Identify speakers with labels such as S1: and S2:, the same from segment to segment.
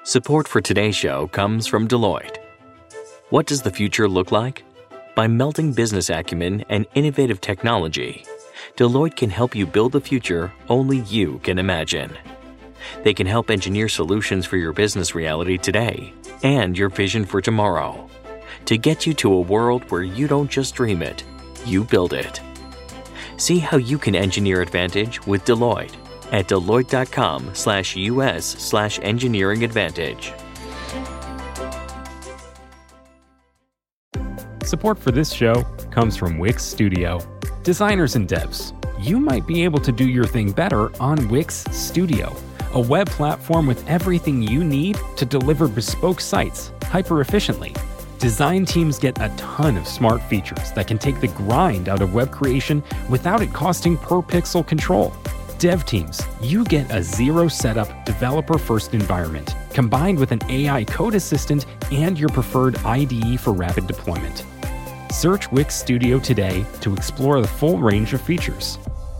S1: Support for today's show comes from Deloitte. What does the future look like? By melding business acumen and innovative technology, Deloitte can help you build the future only you can imagine. They can help engineer solutions for your business reality today and your vision for tomorrow to get you to a world where you don't just dream it, you build it. See how you can engineer advantage with Deloitte at deloitte.com/US/engineering advantage.
S2: Support for this show comes from Wix Studio. Designers and devs, you might be able to do your thing better on Wix Studio, a web platform with everything you need to deliver bespoke sites hyper-efficiently. Design teams get a ton of smart features that can take the grind out of web creation without it costing per-pixel control. Dev teams, you get a zero-setup, developer-first environment, combined with an AI code assistant and your preferred IDE for rapid deployment. Search Wix Studio today to explore the full range of features.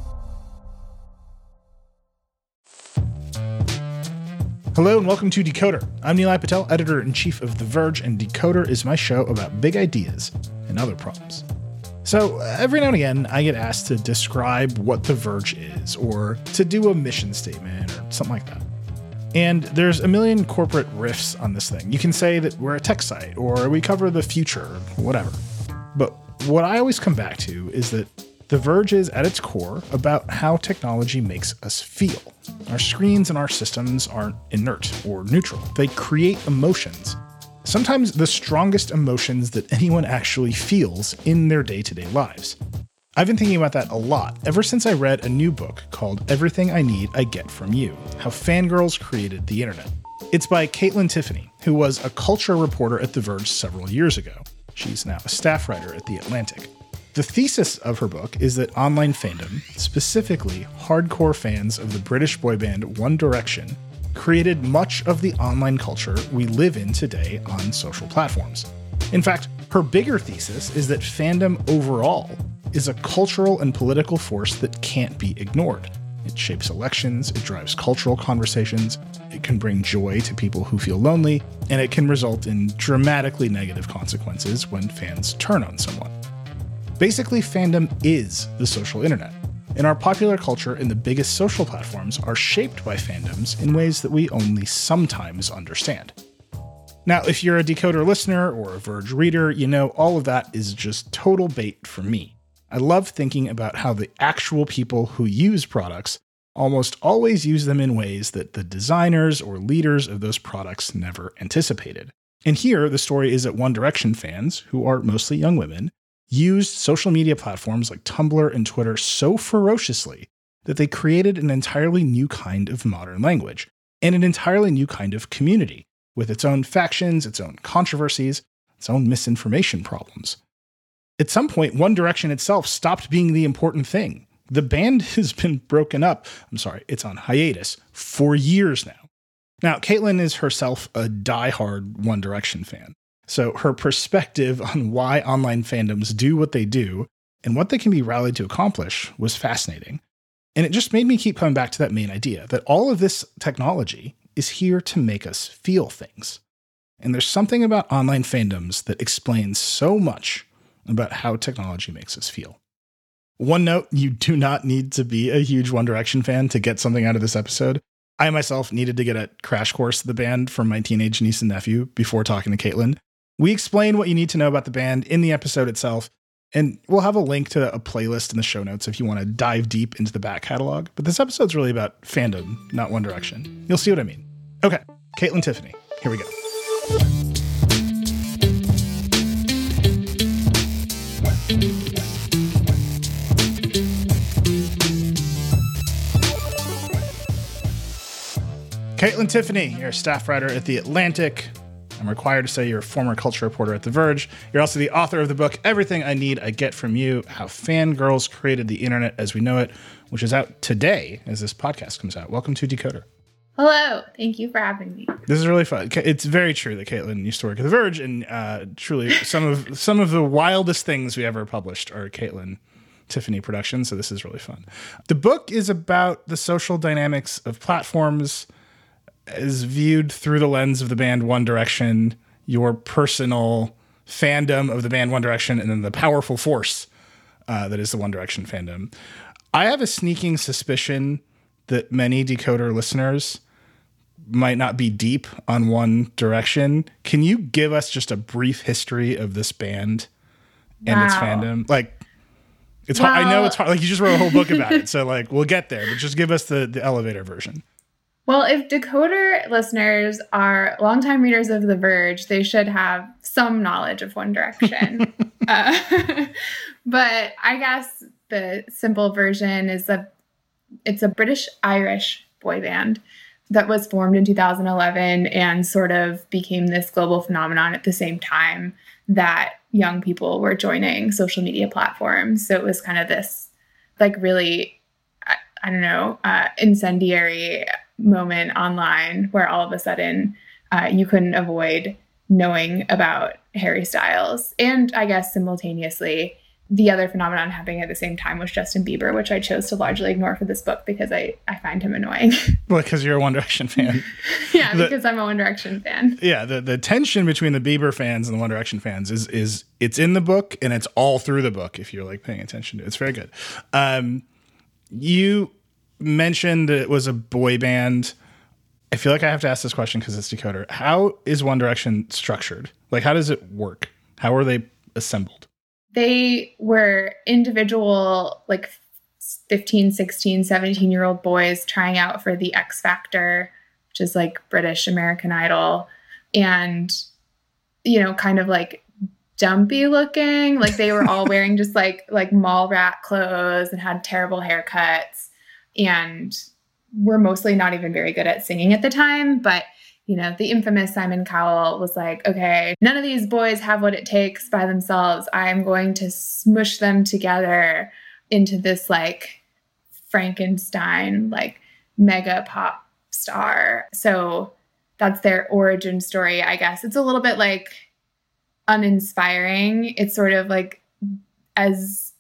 S3: Hello and welcome to Decoder. I'm Nilay Patel, editor-in-chief of The Verge, and Decoder is my show about big ideas and other problems. So every now and again, I get asked to describe what The Verge is, or to do a mission statement, or something like that. And there's a million corporate riffs on this thing. You can say that we're a tech site, or we cover the future, or whatever. But what I always come back to is that The Verge is, at its core, about how technology makes us feel. Our screens and our systems aren't inert or neutral. They create emotions. Sometimes the strongest emotions that anyone actually feels in their day-to-day lives. I've been thinking about that a lot ever since I read a new book called Everything I Need I Get From You: How Fangirls Created the Internet. It's by Caitlin Tiffany, who was a culture reporter at The Verge several years ago. She's now a staff writer at The Atlantic. The thesis of her book is that online fandom, specifically hardcore fans of the British boy band One Direction, created much of the online culture we live in today on social platforms. In fact, her bigger thesis is that fandom overall is a cultural and political force that can't be ignored. It shapes elections, it drives cultural conversations, it can bring joy to people who feel lonely, and it can result in dramatically negative consequences when fans turn on someone. Basically, fandom is the social internet, and our popular culture and the biggest social platforms are shaped by fandoms in ways that we only sometimes understand. Now, if you're a Decoder listener or a Verge reader, you know all of that is just total bait for me. I love thinking about how the actual people who use products almost always use them in ways that the designers or leaders of those products never anticipated. And here, the story is that One Direction fans, who are mostly young women, used social media platforms like Tumblr and Twitter so ferociously that they created an entirely new kind of modern language and an entirely new kind of community with its own factions, its own controversies, its own misinformation problems. At some point, One Direction itself stopped being the important thing. The band has been broken up. It's on hiatus for years now. Now, Caitlin is herself a diehard One Direction fan. So her perspective on why online fandoms do what they do and what they can be rallied to accomplish was fascinating. And it just made me keep coming back to that main idea that all of this technology is here to make us feel things. And there's something about online fandoms that explains so much about how technology makes us feel. One note, you do not need to be a huge One Direction fan to get something out of this episode. I myself needed to get a crash course of the band from my teenage niece and nephew before talking to Caitlin. We explain what you need to know about the band in the episode itself, and we'll have a link to a playlist in the show notes if you want to dive deep into the back catalog. But this episode's really about fandom, not One Direction. You'll see what I mean. Okay, Caitlin Tiffany, here we go. Caitlin Tiffany, you're a staff writer at The Atlantic. I'm required to say you're a former culture reporter at The Verge. You're also the author of the book, Everything I Need I Get From You: How Fangirls Created the Internet as We Know It, which is out today as this podcast comes out. Welcome to Decoder.
S4: Hello. Thank you for having me.
S3: This is really fun. It's very true that Caitlin used to work at The Verge, and truly some of the wildest things we ever published are Caitlin Tiffany productions, so this is really fun. The book is about the social dynamics of platforms, is viewed through the lens of the band One Direction, your personal fandom of the band One Direction, and then the powerful force that is the One Direction fandom. I have a sneaking suspicion that many Decoder listeners might not be deep on One Direction. Can you give us just a brief history of this band and its fandom? Like, it's hard. I know it's hard. Like, you just wrote a whole book about it, so like we'll get there. But just give us the elevator version.
S4: Well, if Decoder listeners are longtime readers of The Verge, they should have some knowledge of One Direction. But I guess the simple version is it's a British-Irish boy band that was formed in 2011 and sort of became this global phenomenon at the same time that young people were joining social media platforms. So it was kind of this like really, I don't know, incendiary moment online where all of a sudden you couldn't avoid knowing about Harry Styles. And I guess simultaneously, the other phenomenon happening at the same time was Justin Bieber, which I chose to largely ignore for this book because I find him annoying.
S3: Well, because you're a One Direction fan.
S4: Yeah, because I'm a One Direction fan. Yeah,
S3: the tension between the Bieber fans and the One Direction fans is it's in the book and it's all through the book if you're like paying attention to it. It's very good. You mentioned that it was a boy band. I feel like I have to ask this question because it's Decoder. How is One Direction structured? Like, how does it work? How are they assembled?
S4: They were individual, like 15, 16, 17-year-old boys trying out for the X Factor, which is like British American Idol. And, you know, kind of like dumpy looking. Like they were all wearing just like mall rat clothes and had terrible haircuts and were mostly not even very good at singing at the time. But you know, the infamous Simon Cowell was like, okay, none of these boys have what it takes by themselves. I'm going to smush them together into this like Frankenstein, like mega pop star. So that's their origin story, I guess. It's a little bit like uninspiring. It's sort of like as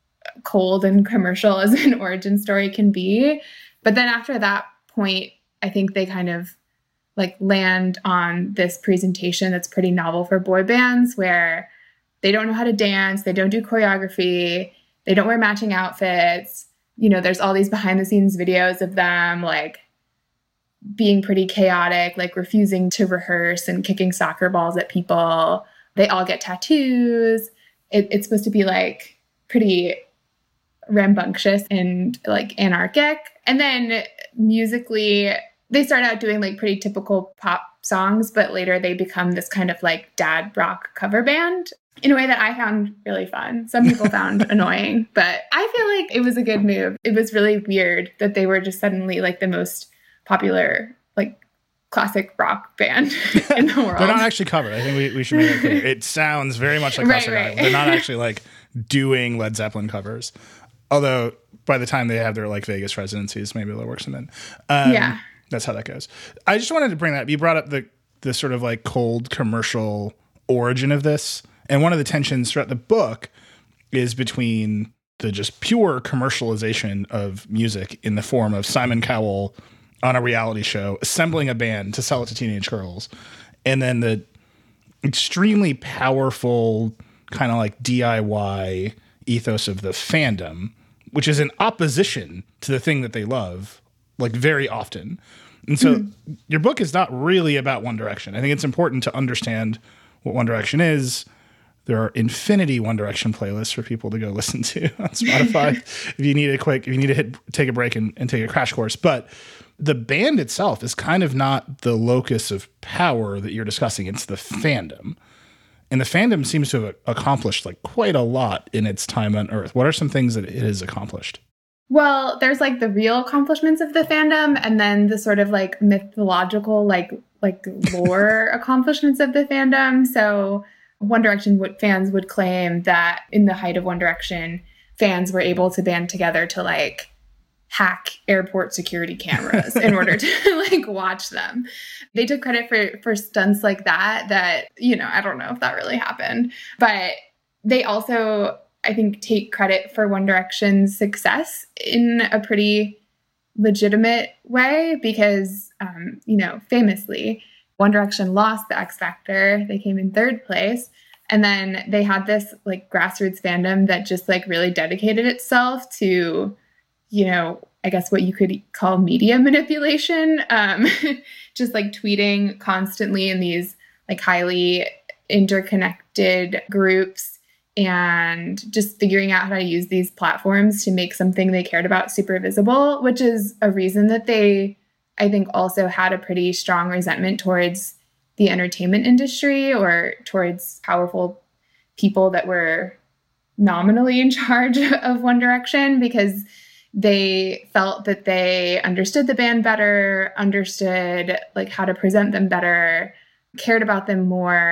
S4: cold and commercial as an origin story can be. But then after that point, I think they kind of like land on this presentation that's pretty novel for boy bands where they don't know how to dance, they don't do choreography, they don't wear matching outfits. You know, there's all these behind the scenes videos of them like being pretty chaotic, like refusing to rehearse and kicking soccer balls at people. They all get tattoos. It's supposed to be like pretty rambunctious and like anarchic. And then musically, they start out doing like pretty typical pop songs, but later they become this kind of like dad rock cover band in a way that I found really fun. Some people found annoying, but I feel like it was a good move. It was really weird that they were just suddenly like the most popular like classic rock band in the world.
S3: They're not actually covered. I think we should make that clear. It sounds very much like classic rock. They're not actually like doing Led Zeppelin covers. Although by the time they have their like Vegas residencies, maybe they'll work some in.
S4: Yeah.
S3: That's how that goes. I just wanted to bring that up. You brought up the sort of like cold commercial origin of this. And one of the tensions throughout the book is between the just pure commercialization of music in the form of Simon Cowell on a reality show, assembling a band to sell it to teenage girls. And then the extremely powerful kind of like DIY ethos of the fandom, which is in opposition to the thing that they love, like very often. And so your book is not really about One Direction. I think it's important to understand what One Direction is. There are infinity One Direction playlists for people to go listen to on Spotify if you need to take a break and take a crash course. But the band itself is kind of not the locus of power that you're discussing. It's the fandom. And the fandom seems to have accomplished like quite a lot in its time on Earth. What are some things that it has accomplished?
S4: Well, there's like the real accomplishments of the fandom and then the sort of like mythological, like lore accomplishments of the fandom. So One Direction fans would claim that in the height of One Direction, fans were able to band together to like hack airport security cameras in order to like watch them. They took credit for stunts like that, you know, I don't know if that really happened, but they also, I think, take credit for One Direction's success in a pretty legitimate way because, famously, One Direction lost the X Factor. They came in third place. And then they had this like grassroots fandom that just like really dedicated itself to, I guess what you could call media manipulation, just like tweeting constantly in these like highly interconnected groups and just figuring out how to use these platforms to make something they cared about super visible, which is a reason that they, I think, also had a pretty strong resentment towards the entertainment industry or towards powerful people that were nominally in charge of One Direction, because they felt that they understood the band better, understood like how to present them better, cared about them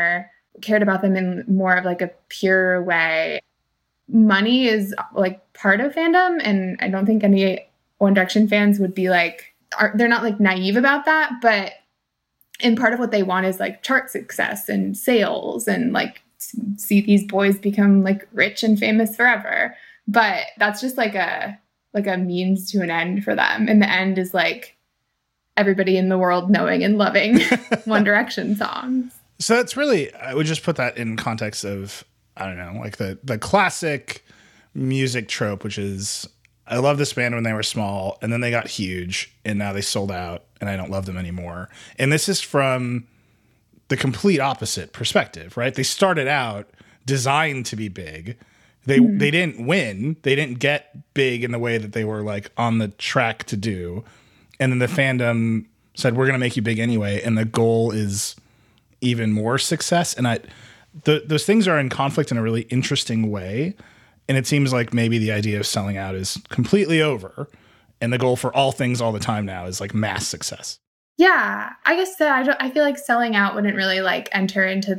S4: in more of like a pure way. Money is like part of fandom, and I don't think any One Direction fans would be like, they're not like naive about that, but and part of what they want is like chart success and sales and like see these boys become like rich and famous forever. But that's just like a means to an end for them. And the end is like everybody in the world knowing and loving One Direction songs.
S3: So that's really, I would just put that in context of, I don't know, like the classic music trope, which is, I love this band when they were small and then they got huge and now they sold out and I don't love them anymore. And this is from the complete opposite perspective, right? They started out designed to be big. They didn't win. They didn't get big in the way that they were like on the track to do. And then the fandom said, we're going to make you big anyway. And the goal is even more success. And those things are in conflict in a really interesting way. And it seems like maybe the idea of selling out is completely over. And the goal for all things all the time now is like mass success.
S4: Yeah, I guess I feel like selling out wouldn't really like enter into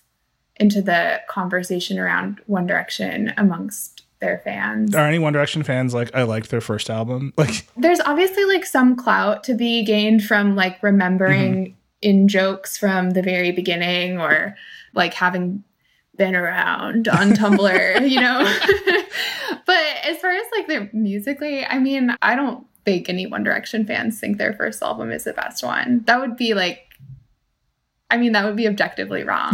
S4: the conversation around One Direction amongst their fans.
S3: Are any One Direction fans like, I liked their first album? Like,
S4: there's obviously like some clout to be gained from like remembering in jokes from the very beginning or like having been around on Tumblr, But as far as like their musically, I mean, I don't think any One Direction fans think their first album is the best one. That would be like, that would be objectively wrong.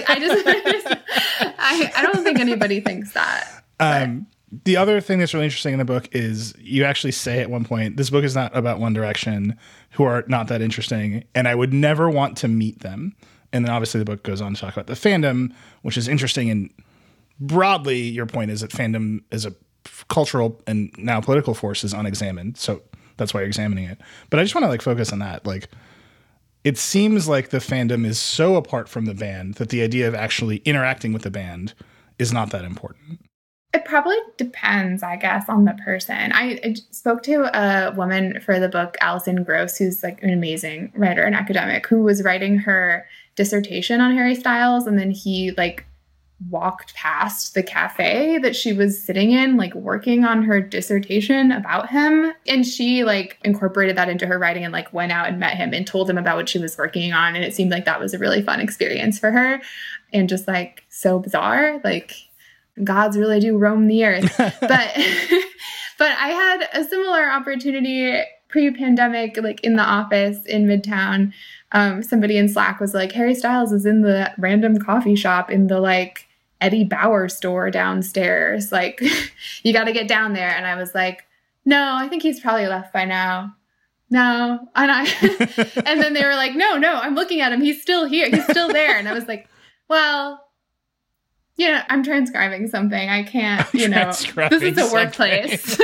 S4: I don't think anybody thinks that.
S3: The other thing that's really interesting in the book is you actually say at one point, this book is not about One Direction, who are not that interesting, and I would never want to meet them. And then obviously the book goes on to talk about the fandom, which is interesting. And broadly, your point is that fandom is a cultural and now political force is unexamined. So that's why you're examining it. But I just want to like focus on that. Like, it seems like the fandom is so apart from the band that the idea of actually interacting with the band is not that important.
S4: It probably depends, I guess, on the person. I spoke to a woman for the book, Alison Gross, who's like an amazing writer and academic, who was writing her dissertation on Harry Styles, and then he like walked past the cafe that she was sitting in, like working on her dissertation about him. And she like incorporated that into her writing and like went out and met him and told him about what she was working on. And it seemed like that was a really fun experience for her and just like so bizarre, like gods really do roam the earth. But I had a similar opportunity pre-pandemic, like in the office in Midtown. Somebody in Slack was like, Harry Styles is in the random coffee shop in the like Eddie Bauer store downstairs. Like, you got to get down there. And I was like, no, I think he's probably left by now. No. And then they were like, no, I'm looking at him. He's still here. He's still there. And I was like, well, I'm transcribing something. I can't, this is a workplace.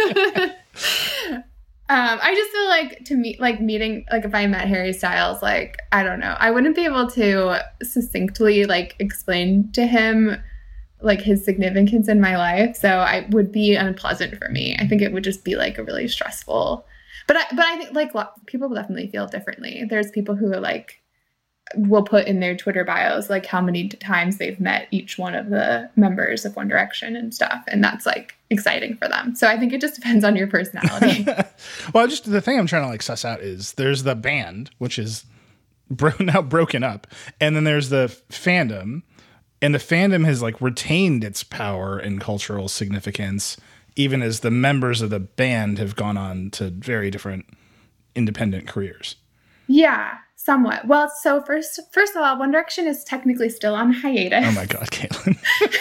S4: I just feel like to me, like meeting, like if I met Harry Styles, like, I don't know, I wouldn't be able to succinctly like explain to him like his significance in my life. So it would be unpleasant for me. I think it would just be like a really stressful, but I think like people definitely feel differently. There's people who are like, will put in their Twitter bios like how many times they've met each one of the members of One Direction and stuff. And that's like exciting for them. So I think it just depends on your personality.
S3: Well, just the thing I'm trying to like suss out is there's the band, which is now broken up. And then there's the fandom, and the fandom has like retained its power and cultural significance even as the members of the band have gone on to very different independent careers.
S4: Yeah, somewhat. Well, so first of all, One Direction is technically still on hiatus.
S3: Oh my God, Caitlin.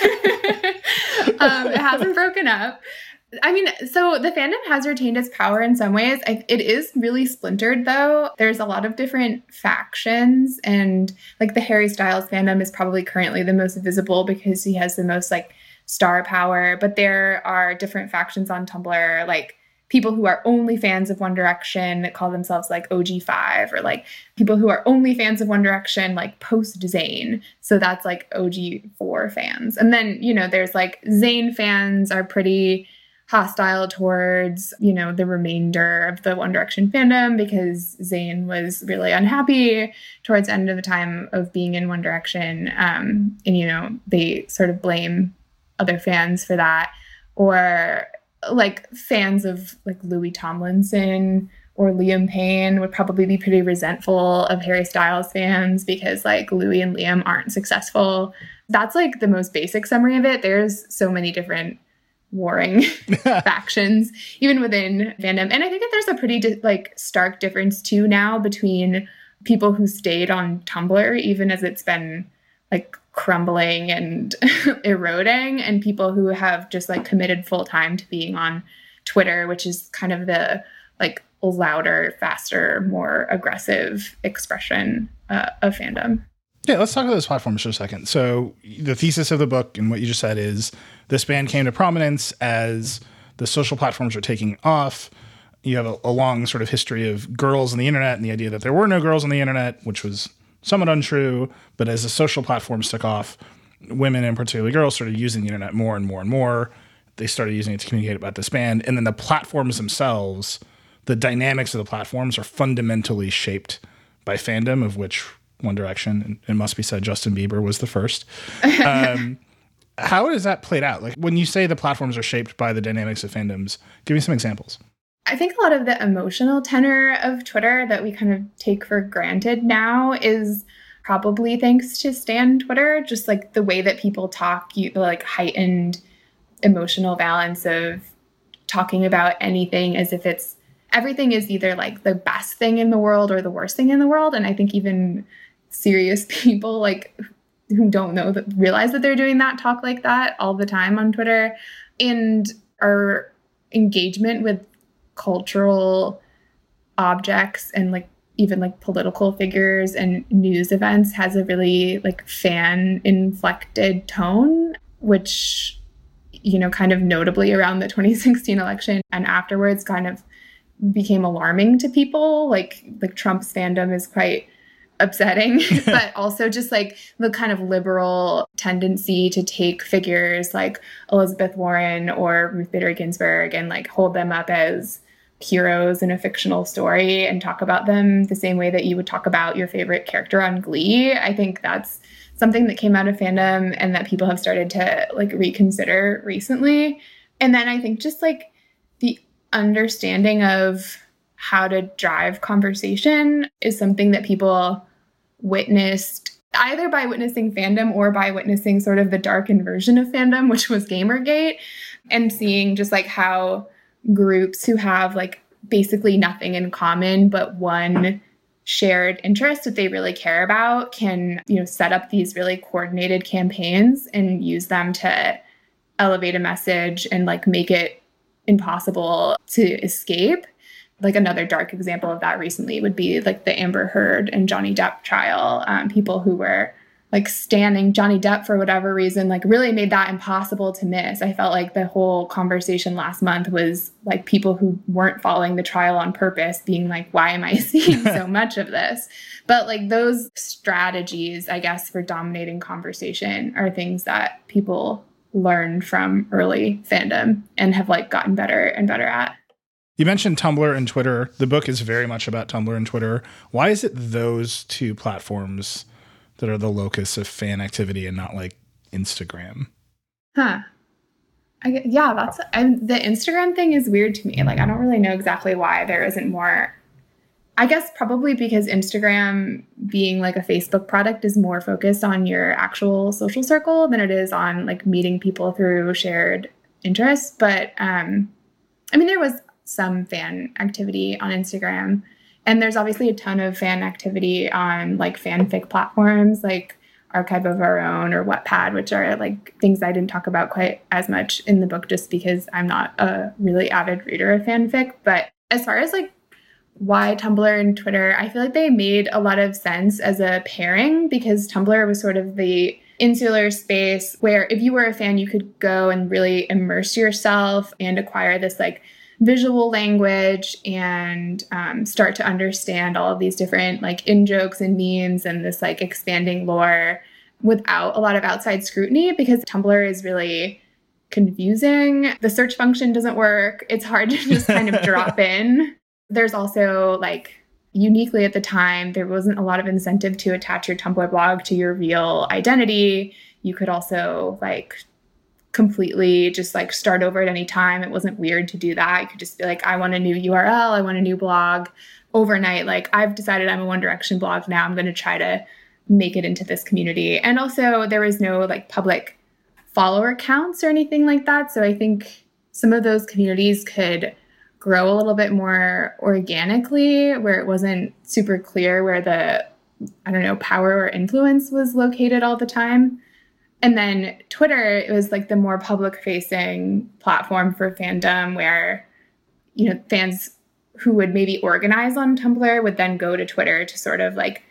S4: It hasn't broken up. I mean, so the fandom has retained its power in some ways. It is really splintered, though. There's a lot of different factions, and like the Harry Styles fandom is probably currently the most visible because he has the most like star power. But there are different factions on Tumblr, like people who are only fans of One Direction that call themselves like OG5, or like people who are only fans of One Direction like post Zayn. So that's like OG4 fans. And then, you know, there's like Zayn fans are pretty hostile towards, you know, the remainder of the One Direction fandom because Zayn was really unhappy towards the end of the time of being in One Direction. And, you know, they sort of blame other fans for that. Or like fans of like Louis Tomlinson or Liam Payne would probably be pretty resentful of Harry Styles fans because like Louis and Liam aren't successful. That's like the most basic summary of it. There's so many different warring factions even within fandom, and I think that there's a pretty like stark difference too now between people who stayed on Tumblr even as it's been like crumbling and eroding, and people who have just like committed full time to being on Twitter, which is kind of the like louder, faster, more aggressive expression of fandom.
S3: Yeah, let's talk about those platforms for a second. So the thesis of the book and what you just said is this band came to prominence as the social platforms were taking off. You have a long sort of history of girls on the internet and the idea that there were no girls on the internet, which was somewhat untrue. But as the social platforms took off, women and particularly girls started using the internet more and more and more. They started using it to communicate about this band. And then the platforms themselves, the dynamics of the platforms are fundamentally shaped by fandom, of which One Direction, and it must be said, Justin Bieber was the first. How has that played out? Like when you say the platforms are shaped by the dynamics of fandoms, give me some examples.
S4: I think a lot of the emotional tenor of Twitter that we kind of take for granted now is probably thanks to Stan Twitter, just like the way that people talk, the like heightened emotional balance of talking about anything as if everything is either like the best thing in the world or the worst thing in the world. And I think even serious people like who don't know that realize that they're doing that talk like that all the time on Twitter. And our engagement with cultural objects and like even like political figures and news events has a really like fan inflected tone, which, you know, kind of notably around the 2016 election and afterwards kind of became alarming to people. Like Trump's fandom is quite upsetting, but also just like the kind of liberal tendency to take figures like Elizabeth Warren or Ruth Bader Ginsburg and like hold them up as heroes in a fictional story and talk about them the same way that you would talk about your favorite character on Glee. I think that's something that came out of fandom and that people have started to like reconsider recently. And then I think just like the understanding of how to drive conversation is something that people witnessed either by witnessing fandom or by witnessing sort of the darkened version of fandom, which was Gamergate, and seeing just like how groups who have like basically nothing in common but one shared interest that they really care about can, you know, set up these really coordinated campaigns and use them to elevate a message and like make it impossible to escape. Like another dark example of that recently would be like the Amber Heard and Johnny Depp trial. People who were like standing Johnny Depp for whatever reason, like really made that impossible to miss. I felt like the whole conversation last month was like people who weren't following the trial on purpose being like, why am I seeing so much of this? But like those strategies, I guess, for dominating conversation are things that people learned from early fandom and have like gotten better and better at.
S3: You mentioned Tumblr and Twitter. The book is very much about Tumblr and Twitter. Why is it those two platforms that are the locus of fan activity and not like Instagram?
S4: The Instagram thing is weird to me. Like, I don't really know exactly why there isn't more. I guess probably because Instagram, being like a Facebook product, is more focused on your actual social circle than it is on like meeting people through shared interests. But I mean, there was some fan activity on Instagram, and there's obviously a ton of fan activity on like fanfic platforms like Archive of Our Own or Wattpad, which are like things I didn't talk about quite as much in the book just because I'm not a really avid reader of fanfic. But as far as like why Tumblr and Twitter, I feel like they made a lot of sense as a pairing, because Tumblr was sort of the insular space where if you were a fan, you could go and really immerse yourself and acquire this like visual language and start to understand all of these different like in-jokes and memes and this like expanding lore without a lot of outside scrutiny, because Tumblr is really confusing. The search function doesn't work. It's hard to just kind of drop in. There's also like uniquely at the time, there wasn't a lot of incentive to attach your Tumblr blog to your real identity. You could also like completely just like start over at any time. It wasn't weird to do that. You could just be like, I want a new URL. I want a new blog overnight. Like I've decided I'm a One Direction blog now. I'm going to try to make it into this community. And also there was no like public follower counts or anything like that. So I think some of those communities could grow a little bit more organically, where it wasn't super clear where the, I don't know, power or influence was located all the time. And then Twitter, it was like the more public facing platform for fandom where, you know, fans who would maybe organize on Tumblr would then go to Twitter to sort of like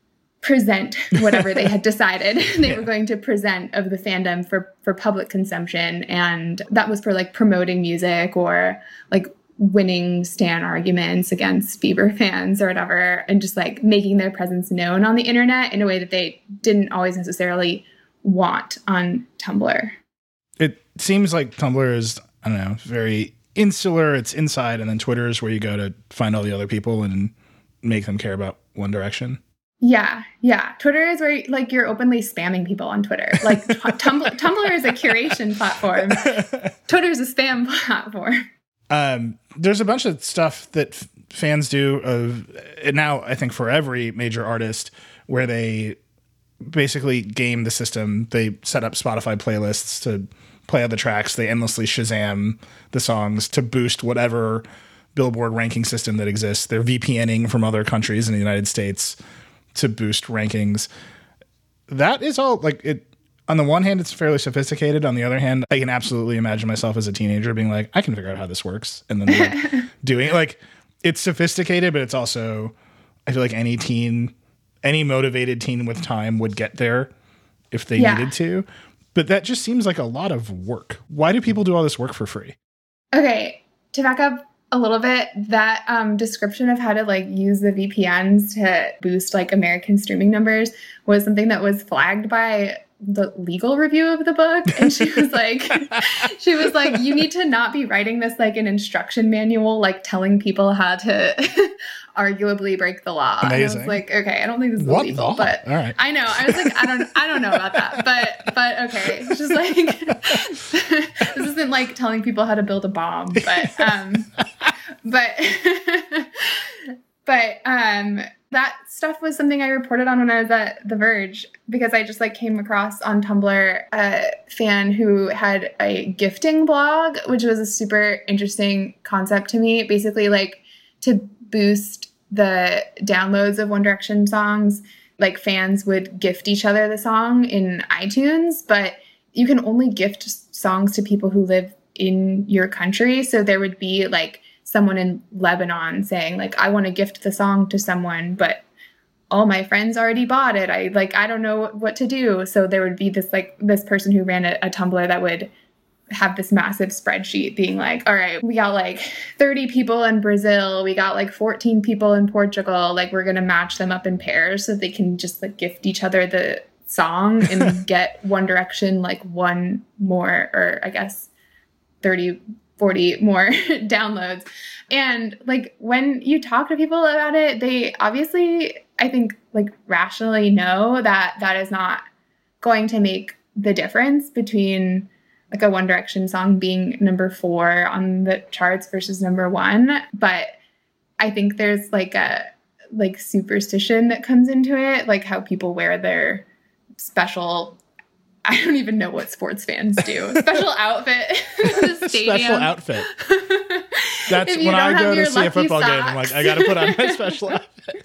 S4: present whatever they had decided they were going to present of the fandom for public consumption. And that was for like promoting music or like winning stan arguments against Bieber fans or whatever, and just like making their presence known on the internet in a way that they didn't always necessarily want on Tumblr.
S3: It seems like Tumblr is, I don't know, very insular. It's inside, and then Twitter is where you go to find all the other people and make them care about One Direction.
S4: Yeah. Twitter is where like you're openly spamming people on Twitter. Like Tumblr is a curation platform. Twitter is a spam platform.
S3: There's a bunch of stuff that fans do of now, I think for every major artist, where they basically game the system. They set up Spotify playlists to play other tracks. They endlessly Shazam the songs to boost whatever Billboard ranking system that exists. They're VPNing from other countries in the United States to boost rankings. That is all like it. On the one hand, it's fairly sophisticated. On the other hand, I can absolutely imagine myself as a teenager being like, I can figure out how this works. And then like doing it. Like, it's sophisticated, but it's also, I feel like any motivated teen with time would get there if they needed to. But that just seems like a lot of work. Why do people do all this work for free?
S4: Okay, to back up a little bit, that description of how to like use the VPNs to boost like American streaming numbers was something that was flagged by the legal review of the book. And she was like, you need to not be writing this like an instruction manual, like telling people how to arguably break the law.
S3: Amazing.
S4: And I was like, okay, I don't think this is
S3: What
S4: illegal,
S3: law?
S4: but
S3: all right.
S4: I know. I was like, I don't know about that, but okay. It's just like, this isn't like telling people how to build a bomb, but that stuff was something I reported on when I was at The Verge, because I just like came across on Tumblr a fan who had a gifting blog, which was a super interesting concept to me. Basically, like to boost the downloads of One Direction songs, like fans would gift each other the song in iTunes, but you can only gift songs to people who live in your country. So there would be like someone in Lebanon saying like, I want to gift the song to someone, but all my friends already bought it. I don't know what to do. So there would be this person who ran a Tumblr that would have this massive spreadsheet being like, all right, we got like 30 people in Brazil. We got like 14 people in Portugal. Like we're going to match them up in pairs so they can just like gift each other the song and get One Direction like one more, or I guess 30, 40 more downloads. And like when you talk to people about it, they obviously, I think, like rationally know that that is not going to make the difference between like a One Direction song being number 4 on the charts versus number 1. But I think there's like a superstition that comes into it, like how people wear their special I don't even know what sports fans do. Special outfit. The stadium.
S3: Special outfit. That's when I go to see a football game. I'm like, I got to put on my special outfit.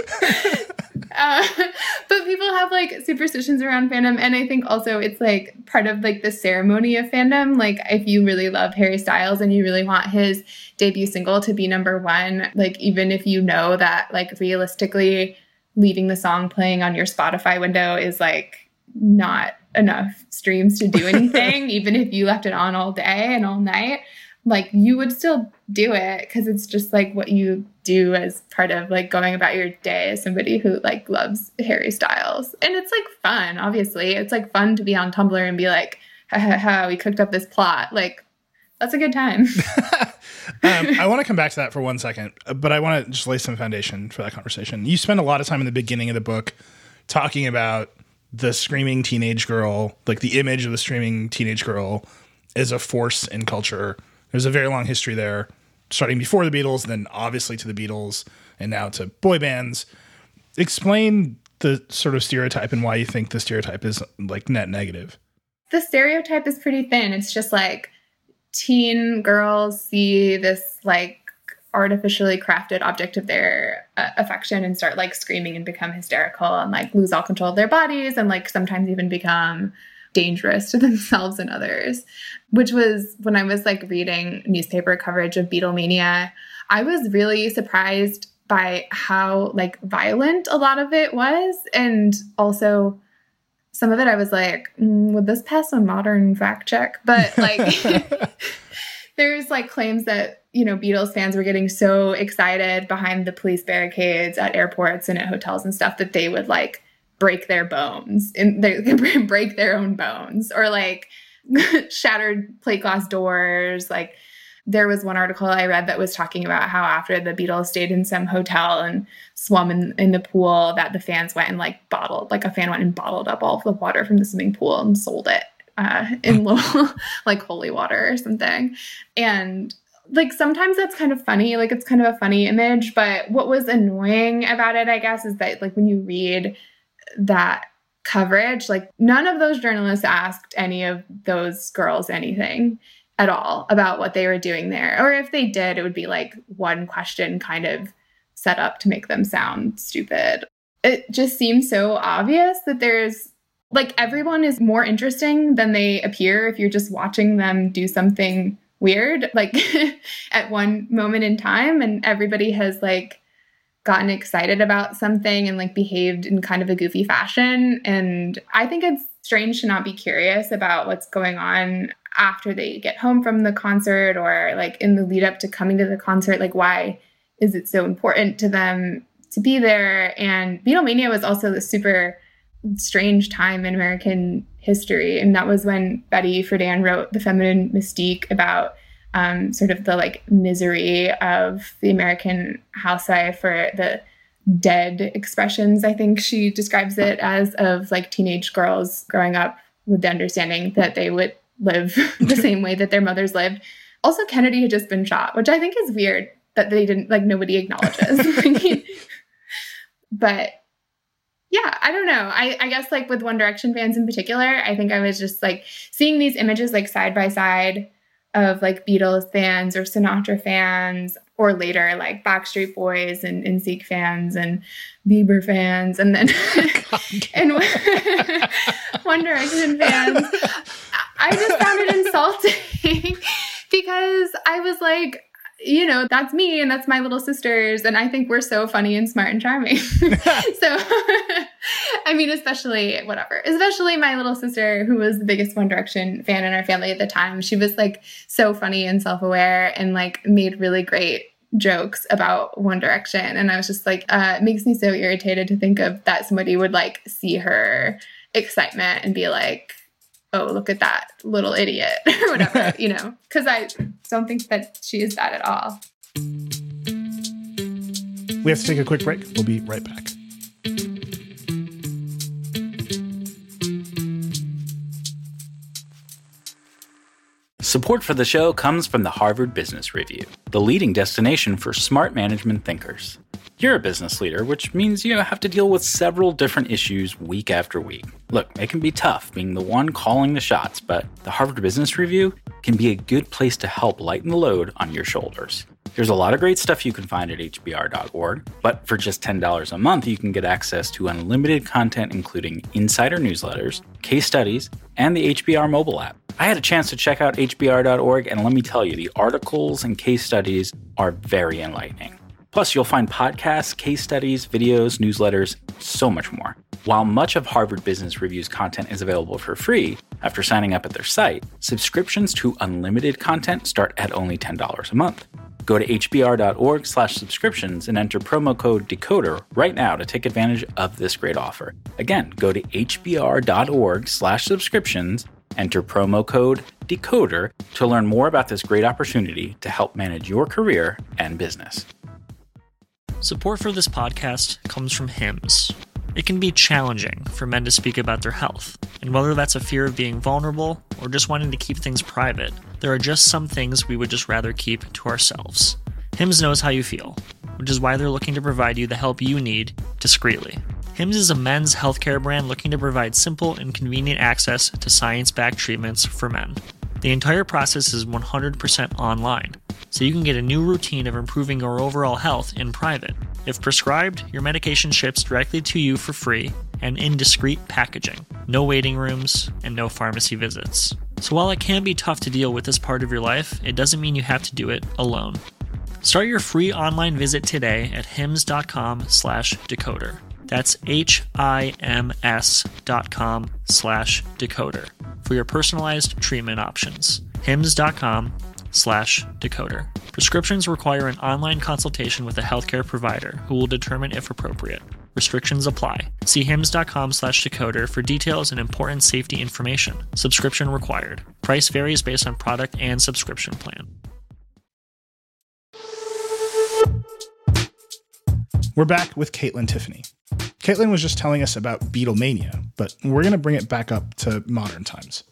S4: But people have like superstitions around fandom, and I think also it's like part of like the ceremony of fandom. Like if you really love Harry Styles and you really want his debut single to be number one, like even if you know that like realistically leaving the song playing on your Spotify window is like not enough streams to do anything, even if you left it on all day and all night, like you would still do it because it's just like what you do as part of like going about your day as somebody who like loves Harry Styles. And it's like fun, obviously. It's like fun to be on Tumblr and be like, ha ha ha, we cooked up this plot. Like, that's a good time.
S3: I want to come back to that for 1 second, but I want to just lay some foundation for that conversation. You spend a lot of time in the beginning of the book talking about the screaming teenage girl, like the image of the screaming teenage girl as a force in culture. There's a very long history there, starting before the Beatles, then obviously to the Beatles, and now to boy bands. Explain the sort of stereotype and why you think the stereotype is like net negative.
S4: The stereotype is pretty thin. It's just like teen girls see this like artificially crafted object of their affection and start like screaming and become hysterical and like lose all control of their bodies and like sometimes even become dangerous to themselves and others, which was when I was like reading newspaper coverage of Beatlemania, I was really surprised by how like violent a lot of it was. And also some of it I was like, would this pass a modern fact check? But like there's like claims that, you know, Beatles fans were getting so excited behind the police barricades at airports and at hotels and stuff that they would like break their bones and they could break their own bones or like shattered plate glass doors. Like there was one article I read that was talking about how after the Beatles stayed in some hotel and swum in the pool that the fans went and like a fan went and bottled up all of the water from the swimming pool and sold it in like holy water or something. And like sometimes that's kind of funny, like it's kind of a funny image, but what was annoying about it, I guess, is that like when you read that coverage, like none of those journalists asked any of those girls anything at all about what they were doing there. Or if they did, it would be like one question kind of set up to make them sound stupid. It just seems so obvious that there's like everyone is more interesting than they appear if you're just watching them do something weird, like at one moment in time, and everybody has like gotten excited about something and like behaved in kind of a goofy fashion. And I think it's strange to not be curious about what's going on after they get home from the concert or like in the lead up to coming to the concert. Like, why is it so important to them to be there? And Beatlemania was also the super strange time in American history. And that was when Betty Friedan wrote The Feminine Mystique about sort of the like misery of the American housewife, or the dead expressions, I think she describes it as, of like teenage girls growing up with the understanding that they would live the same way that their mothers lived. Also, Kennedy had just been shot, which I think is weird that they didn't, like, nobody acknowledges. But yeah, I don't know. I guess like with One Direction fans in particular, I think I was just like seeing these images like side by side of like Beatles fans or Sinatra fans, or later like Backstreet Boys and NSYNC fans and Bieber fans, and then and One Direction fans. I just found it insulting because I was like, you know, that's me and that's my little sisters, and I think we're so funny and smart and charming. So, I mean, especially my little sister, who was the biggest One Direction fan in our family at the time. She was like so funny and self-aware and like made really great jokes about One Direction. And I was just like, it makes me so irritated to think of that somebody would like see her excitement and be like, oh, look at that little idiot or whatever, you know, because I don't think that she is that at all.
S3: We have to take a quick break. We'll be right back.
S5: Support for the show comes from the Harvard Business Review, the leading destination for smart management thinkers. You're a business leader, which means you have to deal with several different issues week after week. Look, it can be tough being the one calling the shots, but the Harvard Business Review can be a good place to help lighten the load on your shoulders. There's a lot of great stuff you can find at hbr.org, but for just $10 a month, you can get access to unlimited content, including insider newsletters, case studies, and the HBR mobile app. I had a chance to check out hbr.org, and let me tell you, the articles and case studies are very enlightening. Plus, you'll find podcasts, case studies, videos, newsletters, so much more. While much of Harvard Business Review's content is available for free after signing up at their site, subscriptions to unlimited content start at only $10 a month. Go to hbr.org/subscriptions and enter promo code DECODER right now to take advantage of this great offer. Again, go to hbr.org/subscriptions, enter promo code DECODER to learn more about this great opportunity to help manage your career and business.
S6: Support for this podcast comes from Hims. It can be challenging for men to speak about their health, and whether that's a fear of being vulnerable or just wanting to keep things private, there are just some things we would just rather keep to ourselves. Hims knows how you feel, which is why they're looking to provide you the help you need discreetly. Hims is a men's healthcare brand looking to provide simple and convenient access to science-backed treatments for men. The entire process is 100% online, so you can get a new routine of improving your overall health in private. If prescribed, your medication ships directly to you for free and in discreet packaging. No waiting rooms and no pharmacy visits. So while it can be tough to deal with this part of your life, it doesn't mean you have to do it alone. Start your free online visit today at hims.com/decoder. That's HIMS.com/decoder for your personalized treatment options. hims.com/decoder. Prescriptions require an online consultation with a healthcare provider who will determine if appropriate. Restrictions apply. See hims.com/decoder for details and important safety information. Subscription required. Price varies based on product and subscription plan.
S3: We're back with Caitlin Tiffany. Caitlin was just telling us about Beatlemania, but we're going to bring it back up to modern times.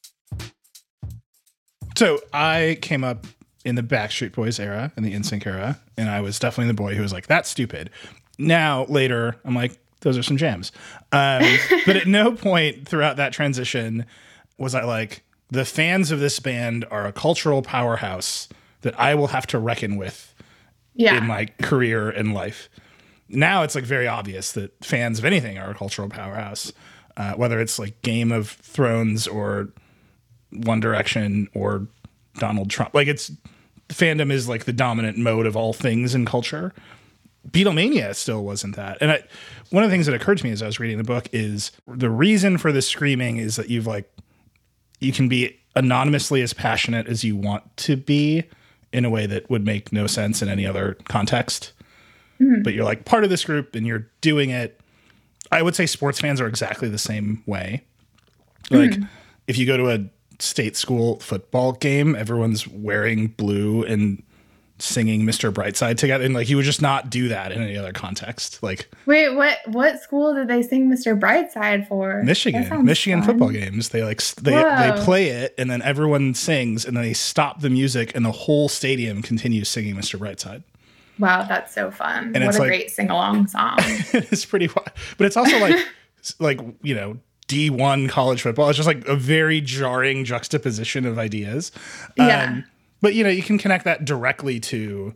S3: So I came up in the Backstreet Boys era, in the NSYNC era, and I was definitely the boy who was like, that's stupid. Now, later, I'm like, those are some jams. But at no point throughout that transition was I like, the fans of this band are a cultural powerhouse that I will have to reckon with in my career and life. Now it's like very obvious that fans of anything are a cultural powerhouse, whether it's like Game of Thrones or One Direction or Donald Trump. Like fandom is like the dominant mode of all things in culture. Beatlemania still wasn't that. And one of the things that occurred to me as I was reading the book is the reason for the screaming is that you can be anonymously as passionate as you want to be in a way that would make no sense in any other context. Mm-hmm. But you're like part of this group and you're doing it. I would say sports fans are exactly the same way. Like if you go to a state school football game, everyone's wearing blue and singing Mr. Brightside together. And like, you would just not do that in any other context. Like,
S4: wait, what school did they sing Mr. Brightside for?
S3: Michigan fun. Football games. They play it and then everyone sings and then they stop the music and the whole stadium continues singing Mr. Brightside.
S4: Wow, that's so fun.
S3: And
S4: what a great sing-along song.
S3: It's pretty fun. But it's also like, you know, D1 college football. It's just like a very jarring juxtaposition of ideas.
S4: Yeah.
S3: But, you know, you can connect that directly to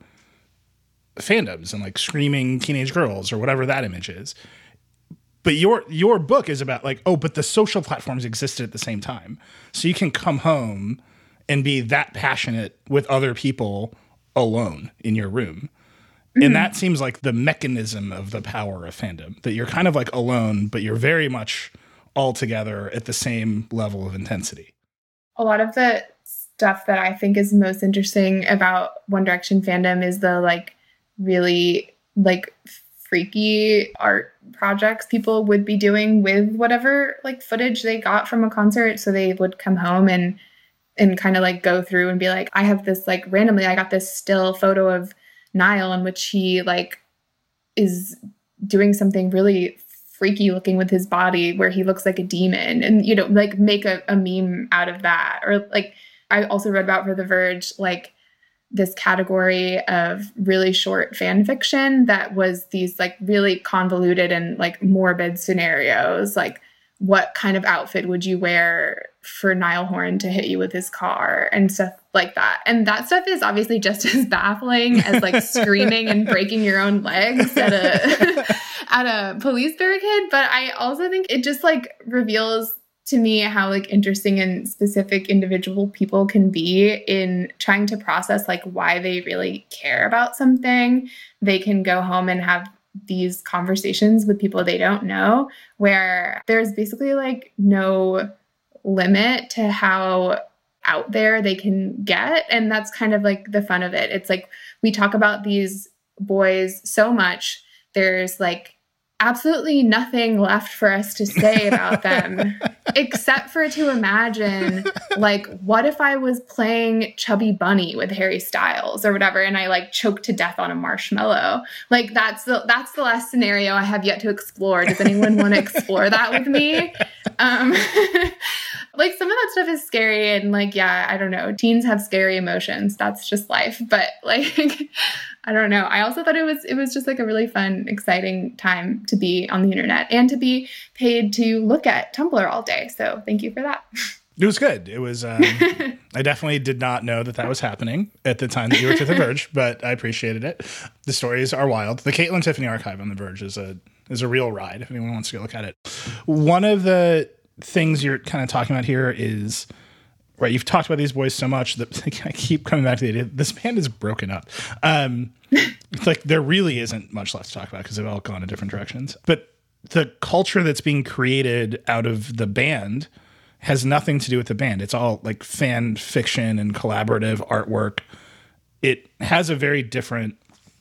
S3: fandoms and like screaming teenage girls or whatever that image is. But your book is about like, but the social platforms existed at the same time. So you can come home and be that passionate with other people alone in your room. And that seems like the mechanism of the power of fandom, that you're kind of like alone, but you're very much all together at the same level of intensity.
S4: A lot of the stuff that I think is most interesting about One Direction fandom is the like really like freaky art projects people would be doing with whatever like footage they got from a concert. So they would come home and kind of like go through and be like, I have this like randomly, I got this still photo of Niall in which he like is doing something really freaky looking with his body where he looks like a demon and, you know, like make a meme out of that. Or like I also read about for The Verge, like this category of really short fan fiction that was these like really convoluted and like morbid scenarios. Like, what kind of outfit would you wear for Niall Horan to hit you with his car and stuff like that. And that stuff is obviously just as baffling as like screaming and breaking your own legs at a police barricade. But I also think it just like reveals to me how like interesting and specific individual people can be in trying to process like why they really care about something. They can go home and have these conversations with people they don't know, where there's basically like no limit to how out there they can get. And that's kind of like the fun of it. It's like we talk about these boys so much. There's like absolutely nothing left for us to say about them except for to imagine like, what if I was playing Chubby Bunny with Harry Styles or whatever and I like choked to death on a marshmallow? Like that's the last scenario I have yet to explore. Does anyone want to explore that with me? Like some of that stuff is scary and like, yeah, I don't know. Teens have scary emotions. That's just life. But like, I don't know. I also thought it was just like a really fun, exciting time to be on the internet and to be paid to look at Tumblr all day. So thank you for that.
S3: It was good. It was, I definitely did not know that was happening at the time that you worked at The Verge, but I appreciated it. The stories are wild. The Caitlin Tiffany archive on The Verge is a real ride if anyone wants to go look at it. One of the things you're kind of talking about here is, right, you've talked about these boys so much that I keep coming back to the idea this band is broken up. It's like there really isn't much left to talk about because they've all gone in different directions. But the culture that's being created out of the band has nothing to do with the band. It's all like fan fiction and collaborative artwork. It has a very different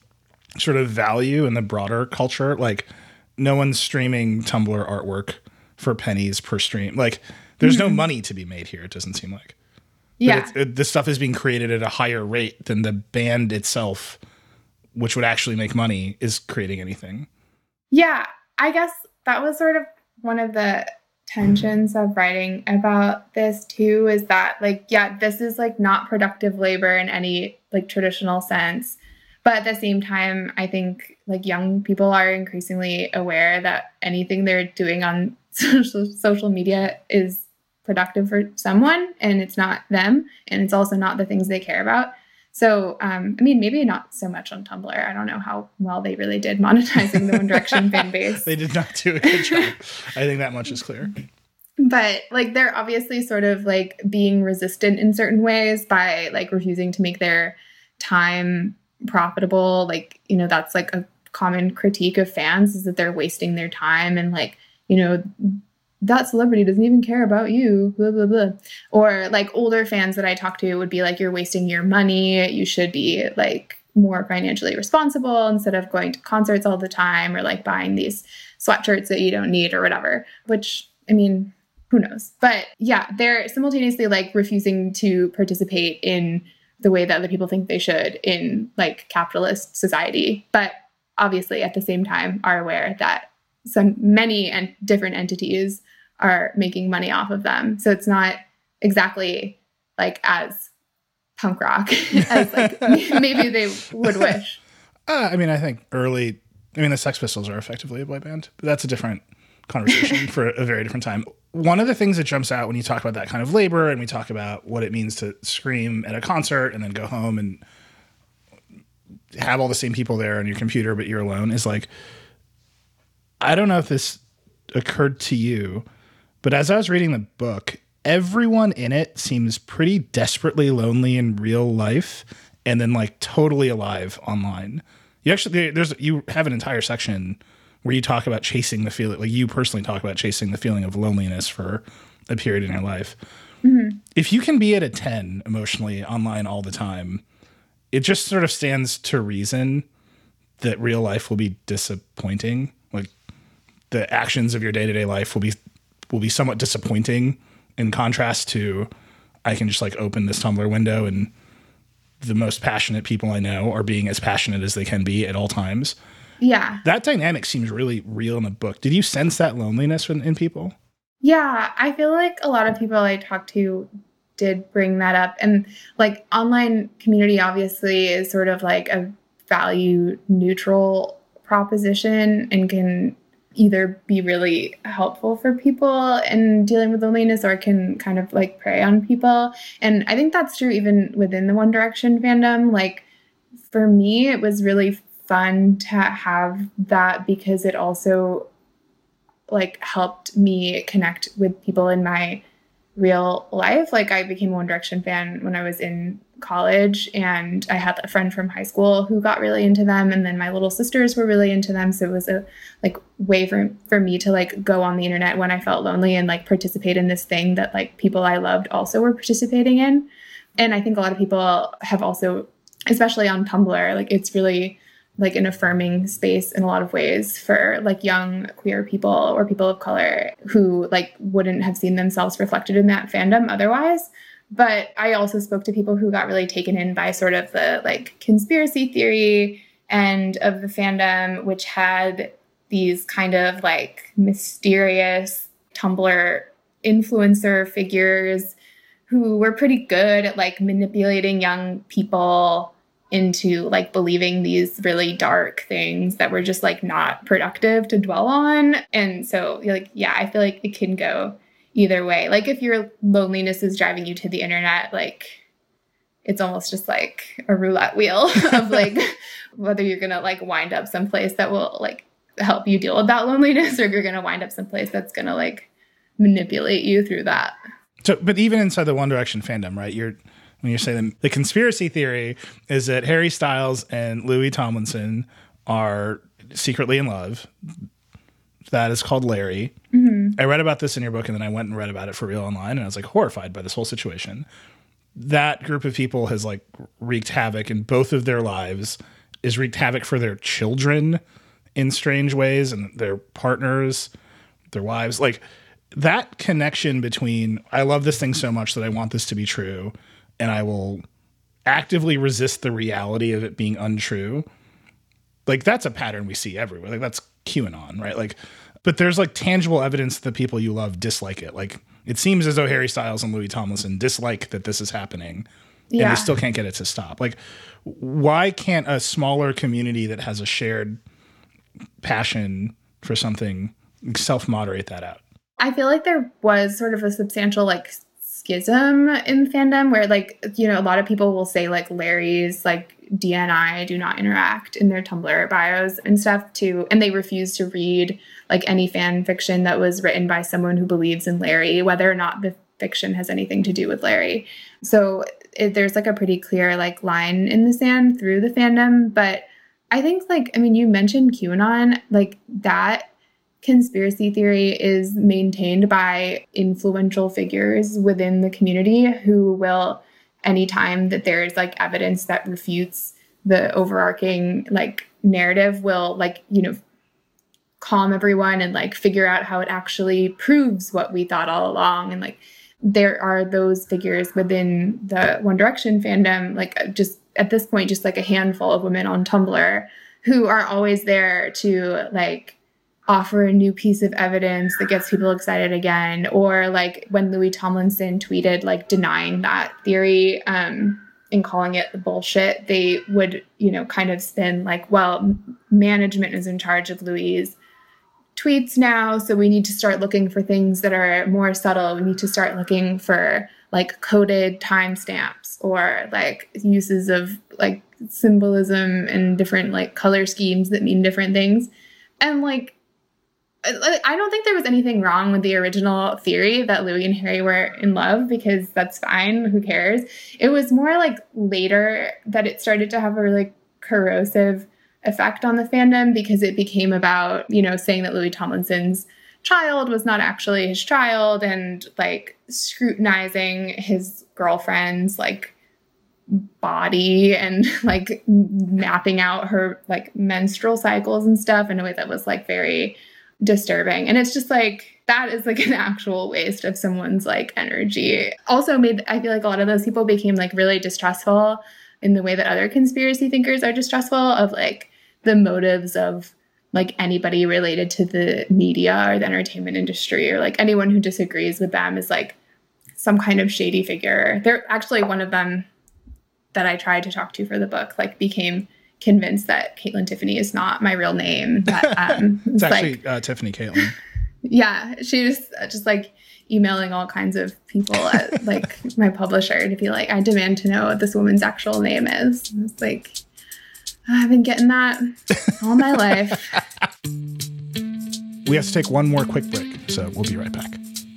S3: sort of value in the broader culture. Like no one's streaming Tumblr artwork for pennies per stream. Like there's no money to be made here. It doesn't seem like.
S4: Yeah.
S3: This stuff is being created at a higher rate than the band itself, which would actually make money, is creating anything.
S4: Yeah. I guess that was sort of one of the tensions of writing about this too, is that like, yeah, this is like not productive labor in any like traditional sense. But at the same time, I think like young people are increasingly aware that anything they're doing on social media is productive for someone and it's not them. And it's also not the things they care about. So, I mean, maybe not so much on Tumblr. I don't know how well they really did monetizing the One Direction fan base.
S3: They did not do a good job. I think that much is clear.
S4: But like, they're obviously sort of like being resistant in certain ways by like refusing to make their time profitable. Like, you know, that's like a common critique of fans is that they're wasting their time and like, you know, that celebrity doesn't even care about you, blah, blah, blah. Or like older fans that I talk to would be like, you're wasting your money. You should be like more financially responsible instead of going to concerts all the time or like buying these sweatshirts that you don't need or whatever, which, I mean, who knows? But yeah, they're simultaneously like refusing to participate in the way that other people think they should in like capitalist society. But obviously at the same time are aware that many and different entities are making money off of them. So it's not exactly like as punk rock as like maybe they would wish.
S3: I mean, I think the Sex Pistols are effectively a boy band, but that's a different conversation for a very different time. One of the things that jumps out when you talk about that kind of labor and we talk about what it means to scream at a concert and then go home and have all the same people there on your computer, but you're alone, is like, I don't know if this occurred to you, but as I was reading the book, everyone in it seems pretty desperately lonely in real life and then like totally alive online. You have an entire section where you talk about chasing the feeling, like you personally talk about chasing the feeling of loneliness for a period in your life. Mm-hmm. If you can be at a 10 emotionally online all the time, it just sort of stands to reason that real life will be disappointing. Like the actions of your day-to-day life will be somewhat disappointing in contrast to I can just like open this Tumblr window and the most passionate people I know are being as passionate as they can be at all times.
S4: Yeah.
S3: That dynamic seems really real in the book. Did you sense that loneliness in people?
S4: Yeah. I feel like a lot of people I talk to did bring that up. And like online community obviously is sort of like a value neutral proposition and can either be really helpful for people in dealing with loneliness or can kind of like prey on people. And I think that's true even within the One Direction fandom. Like for me, it was really fun to have that because it also like helped me connect with people in my real life. Like I became a One Direction fan when I was in college, and I had a friend from high school who got really into them, and then my little sisters were really into them. So it was a like way for me to like go on the internet when I felt lonely and like participate in this thing that like people I loved also were participating in. And I think a lot of people have also, especially on Tumblr, like it's really like an affirming space in a lot of ways for like young queer people or people of color who like wouldn't have seen themselves reflected in that fandom otherwise. But I also spoke to people who got really taken in by sort of the like conspiracy theory end of the fandom, which had these kind of like mysterious Tumblr influencer figures who were pretty good at like manipulating young people into like believing these really dark things that were just like not productive to dwell on. And so like, yeah, I feel like it can go either way. Like if your loneliness is driving you to the internet, like it's almost just like a roulette wheel of like whether you're gonna like wind up someplace that will like help you deal with that loneliness, or you're gonna wind up someplace that's gonna like manipulate you through that.
S3: So, but even inside the One Direction fandom, right? When you're saying the conspiracy theory is that Harry Styles and Louis Tomlinson are secretly in love. That is called Larry. Mm-hmm. I read about this in your book, and then I went and read about it for real online, and I was like horrified by this whole situation. That group of people has like wreaked havoc in both of their lives, is wreaked havoc for their children in strange ways, and their partners, their wives. Like that connection between, I love this thing so much that I want this to be true, and I will actively resist the reality of it being untrue. Like that's a pattern we see everywhere. Like that's QAnon, right? Like, but there's like tangible evidence that the people you love dislike it. Like it seems as though Harry Styles and Louis Tomlinson dislike that this is happening, and they still can't get it to stop. Like, why can't a smaller community that has a shared passion for something self-moderate that out?
S4: I feel like there was sort of a substantial like schism in fandom where like, you know, a lot of people will say like Larry's like DNI do not interact in their Tumblr bios and stuff too. And they refuse to read like any fan fiction that was written by someone who believes in Larry, whether or not the fiction has anything to do with Larry. So there's like a pretty clear like line in the sand through the fandom. But I think like, I mean, you mentioned QAnon, like that conspiracy theory is maintained by influential figures within the community who will, anytime that there's like evidence that refutes the overarching like narrative, will like, you know, calm everyone and like figure out how it actually proves what we thought all along. And like there are those figures within the One Direction fandom, like just at this point, just like a handful of women on Tumblr who are always there to like offer a new piece of evidence that gets people excited again. Or like when Louis Tomlinson tweeted like denying that theory and calling it bullshit, they would, you know, kind of spin like, well, management is in charge of Louis' tweets now, so we need to start looking for things that are more subtle. We need to start looking for like coded timestamps or like uses of like symbolism and different like color schemes that mean different things. And like, I don't think there was anything wrong with the original theory that Louis and Harry were in love, because that's fine. Who cares? It was more like later that it started to have a really corrosive effect on the fandom, because it became about, you know, saying that Louis Tomlinson's child was not actually his child, and like scrutinizing his girlfriend's like body and like mapping out her like menstrual cycles and stuff in a way that was like very disturbing. And it's just like, that is like an actual waste of someone's like energy. Also I feel like a lot of those people became like really distrustful in the way that other conspiracy thinkers are distrustful of like the motives of like anybody related to the media or the entertainment industry, or like anyone who disagrees with them is like some kind of shady figure. They're actually one of them that I tried to talk to for the book, like became convinced that Caitlin Tiffany is not my real name. That,
S3: it's actually Tiffany Caitlin.
S4: Yeah, she was just like emailing all kinds of people at like my publisher to be like, I demand to know what this woman's actual name is. And it's like, I've been getting that all my life.
S3: We have to take one more quick break, so we'll be right back.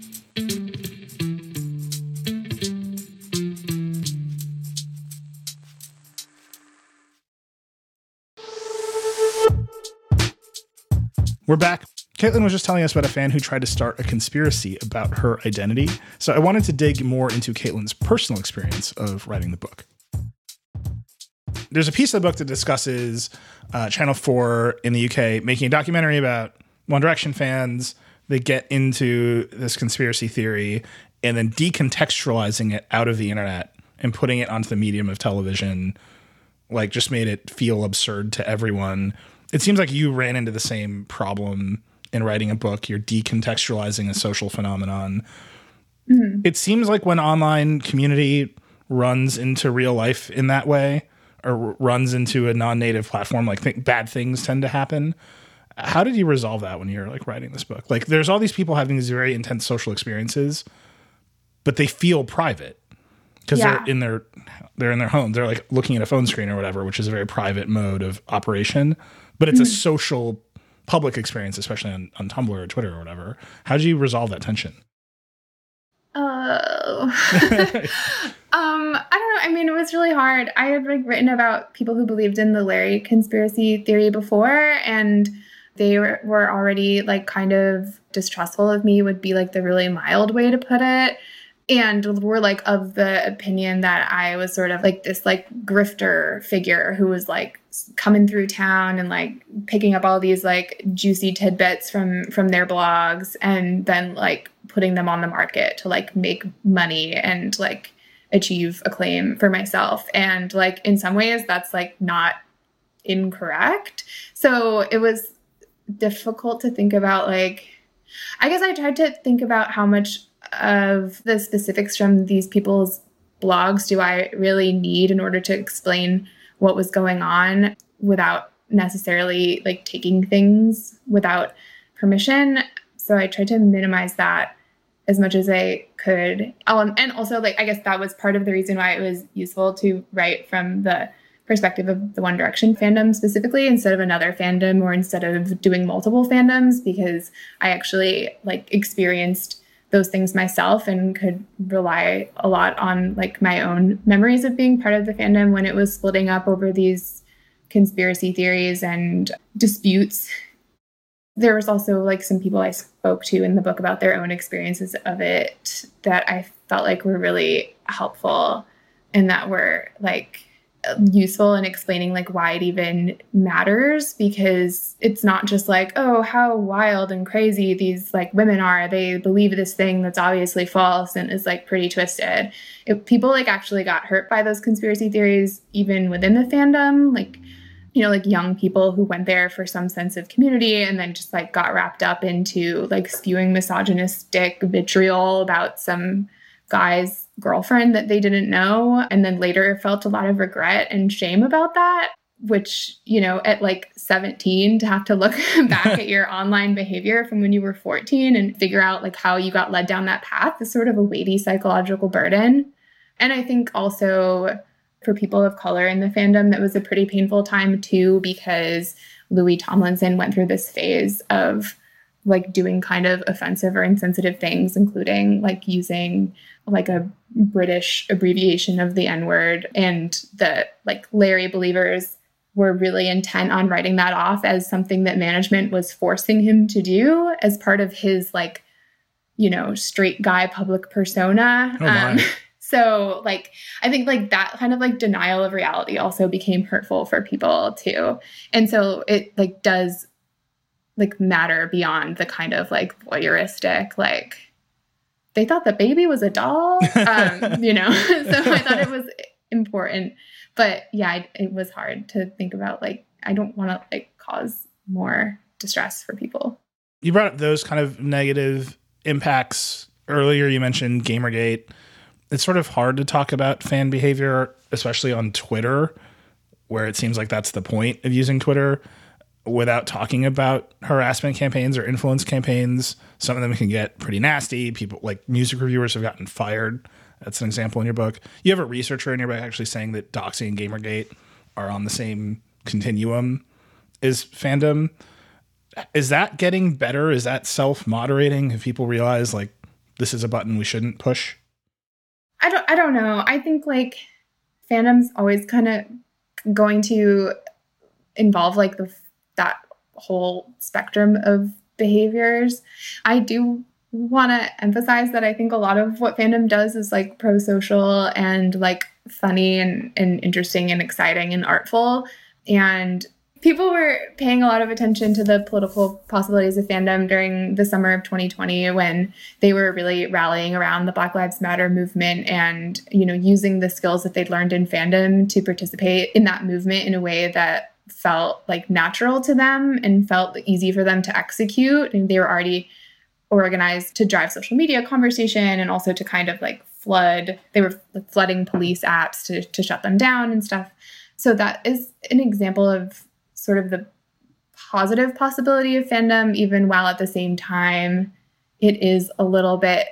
S3: We're back. Caitlin was just telling us about a fan who tried to start a conspiracy about her identity. So I wanted to dig more into Caitlin's personal experience of writing the book. There's a piece of the book that discusses Channel 4 in the UK making a documentary about One Direction fans. They get into this conspiracy theory and then decontextualizing it out of the internet and putting it onto the medium of television, like just made it feel absurd to everyone. It seems like you ran into the same problem in writing a book. You're decontextualizing a social phenomenon. Mm-hmm. It seems like when online community runs into real life in that way, or runs into a non-native platform, like bad things tend to happen. How did you resolve that when you're like writing this book? Like there's all these people having these very intense social experiences, but they feel private because they're in their homes. They're like looking at a phone screen or whatever, which is a very private mode of operation, but it's a social public experience, especially on Tumblr or Twitter or whatever. How did you resolve that tension?
S4: I don't know. I mean, it was really hard. I had like written about people who believed in the Larry conspiracy theory before, and they were already like kind of distrustful of me would be like the really mild way to put it. And were like of the opinion that I was sort of like this like grifter figure who was like coming through town and like picking up all these like juicy tidbits from their blogs and then like putting them on the market to like make money and like achieve acclaim for myself. And like in some ways that's like not incorrect. So it was difficult to think about like, I guess I tried to think about how much of the specifics from these people's blogs do I really need in order to explain what was going on without necessarily like taking things without permission. So I tried to minimize that as much as I could. And also like, I guess that was part of the reason why it was useful to write from the perspective of the One Direction fandom specifically instead of another fandom or instead of doing multiple fandoms, because I actually like experienced those things myself and could rely a lot on like my own memories of being part of the fandom when it was splitting up over these conspiracy theories and disputes. There was also like some people I spoke to in the book about their own experiences of it that I felt like were really helpful and that were like useful in explaining like why it even matters, because it's not just like, oh, how wild and crazy these like women are. They believe this thing that's obviously false and is like pretty twisted. People like actually got hurt by those conspiracy theories even within the fandom, like, you know, like young people who went there for some sense of community and then just like got wrapped up into like spewing misogynistic vitriol about some guy's girlfriend that they didn't know, and then later felt a lot of regret and shame about that, which, you know, at like 17 to have to look back at your online behavior from when you were 14 and figure out like how you got led down that path is sort of a weighty psychological burden. And I think also for people of color in the fandom, that was a pretty painful time too, because Louis Tomlinson went through this phase of like doing kind of offensive or insensitive things, including like using like a British abbreviation of the N-word, and the like Larry believers were really intent on writing that off as something that management was forcing him to do as part of his like, you know, straight guy public persona.
S3: Oh my.
S4: So like, I think like that kind of like denial of reality also became hurtful for people too. And so it like does like matter beyond the kind of like voyeuristic, like they thought the baby was a doll, you know, so I thought it was important, but yeah, it was hard to think about, like, I don't want to like cause more distress for people.
S3: You brought up those kind of negative impacts Earlier, you mentioned Gamergate. It's sort of hard to talk about fan behavior, especially on Twitter, where it seems like that's the point of using Twitter, without talking about harassment campaigns or influence campaigns. Some of them can get pretty nasty. People like music reviewers have gotten fired. That's an example in your book. You have a researcher in your book actually saying that Doxy and Gamergate are on the same continuum as fandom. Is that getting better? Is that self-moderating? Have people realized like this is a button we shouldn't push?
S4: I don't know. I think like fandom's always kind of going to involve like that whole spectrum of behaviors. I do want to emphasize that I think a lot of what fandom does is like pro-social and like funny and interesting and exciting and artful. And people were paying a lot of attention to the political possibilities of fandom during the summer of 2020 when they were really rallying around the Black Lives Matter movement and, you know, using the skills that they'd learned in fandom to participate in that movement in a way that felt like natural to them and felt easy for them to execute. And they were already organized to drive social media conversation and also to kind of like they were flooding police apps to shut them down and stuff. So that is an example of sort of the positive possibility of fandom, even while at the same time, it is a little bit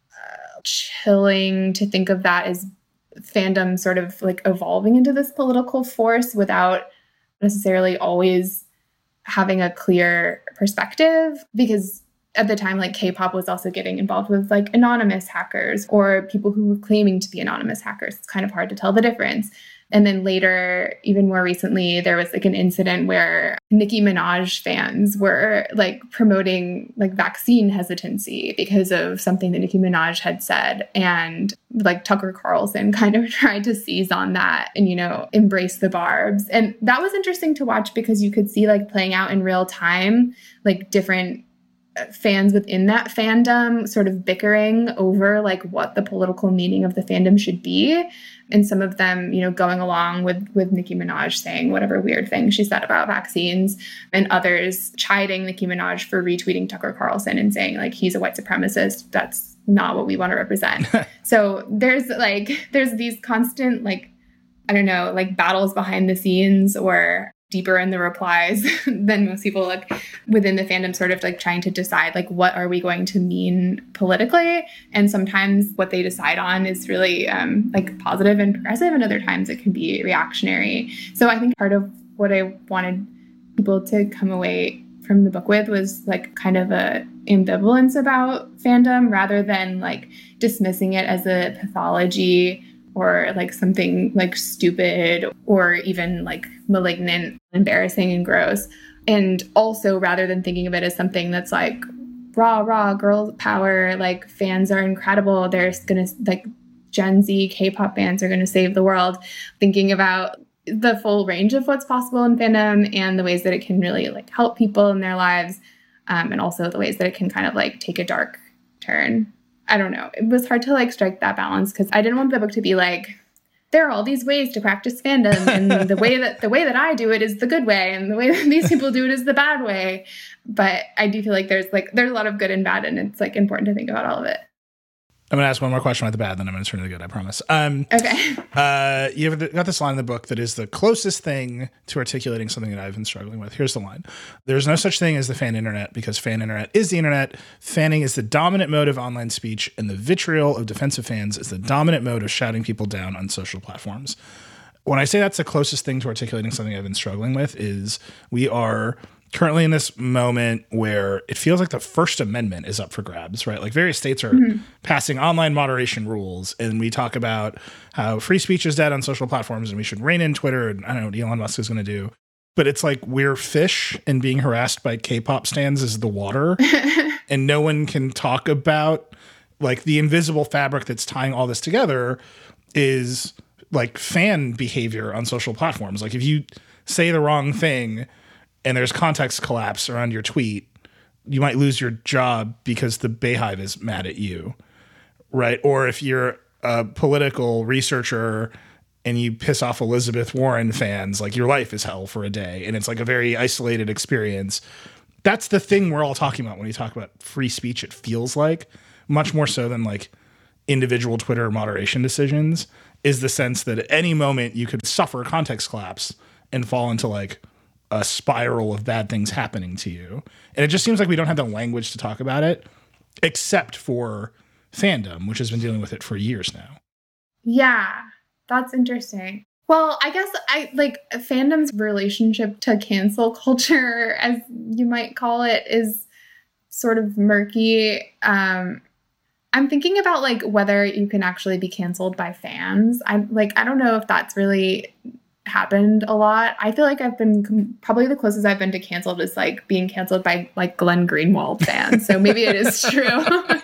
S4: chilling to think of that as fandom sort of like evolving into this political force without necessarily always having a clear perspective, because at the time, like K-pop was also getting involved with like anonymous hackers or people who were claiming to be anonymous hackers. It's kind of hard to tell the difference. And then later, even more recently, there was like an incident where Nicki Minaj fans were like promoting like vaccine hesitancy because of something that Nicki Minaj had said. And like Tucker Carlson kind of tried to seize on that and, you know, embrace the barbs. And that was interesting to watch because you could see like playing out in real time, like different fans within that fandom sort of bickering over like what the political meaning of the fandom should be. And some of them, you know, going along with Nicki Minaj saying whatever weird thing she said about vaccines, and others chiding Nicki Minaj for retweeting Tucker Carlson and saying like he's a white supremacist. That's not what we want to represent. So there's these constant like, I don't know, like battles behind the scenes or deeper in the replies than most people look within the fandom, sort of like trying to decide like what are we going to mean politically. And sometimes what they decide on is really like positive and progressive, and other times it can be reactionary. So I think part of what I wanted people to come away from the book with was like kind of a ambivalence about fandom rather than like dismissing it as a pathology or like something like stupid or even like malignant, embarrassing and gross. And also rather than thinking of it as something that's like rah, girl power, like fans are incredible. They're going to like Gen Z K-pop fans are going to save the world. Thinking about the full range of what's possible in fandom and the ways that it can really like help people in their lives. And also the ways that it can kind of like take a dark turn. I don't know. It was hard to like strike that balance because I didn't want the book to be like, there are all these ways to practice fandom, and the way that I do it is the good way, and the way that these people do it is the bad way. But I do feel like there's a lot of good and bad, and it's like important to think about all of it.
S3: I'm going to ask one more question about the bad, then I'm going to turn to the good, I promise.
S4: Okay.
S3: You've got this line in the book that is the closest thing to articulating something that I've been struggling with. Here's the line. There's no such thing as the fan internet because fan internet is the internet. Fanning is the dominant mode of online speech, and the vitriol of defensive fans is the dominant mode of shouting people down on social platforms. When I say that's the closest thing to articulating something I've been struggling with is we are currently in this moment where it feels like the First Amendment is up for grabs, right? Like various states are passing online moderation rules, and we talk about how free speech is dead on social platforms and we should rein in Twitter, and I don't know what Elon Musk is going to do. But it's like we're fish and being harassed by K-pop stans is the water, and no one can talk about like the invisible fabric that's tying all this together is like fan behavior on social platforms. Like if you say the wrong thing and there's context collapse around your tweet, you might lose your job because the Bayhive is mad at you, right? Or if you're a political researcher and you piss off Elizabeth Warren fans, like your life is hell for a day. And it's like a very isolated experience. That's the thing we're all talking about when we talk about free speech, it feels like. much more so than like individual Twitter moderation decisions, is the sense that at any moment you could suffer a context collapse and fall into like a spiral of bad things happening to you. And it just seems like we don't have the language to talk about it, except for fandom, which has been dealing with it for years now.
S4: Yeah, that's interesting. Well, I guess I like fandom's relationship to cancel culture, as you might call it, is sort of murky. I'm thinking about like whether you can actually be canceled by fans. I don't know if that's really happened a lot. I feel like I've been probably the closest I've been to canceled is like being canceled by like Glenn Greenwald fans. So maybe it is true.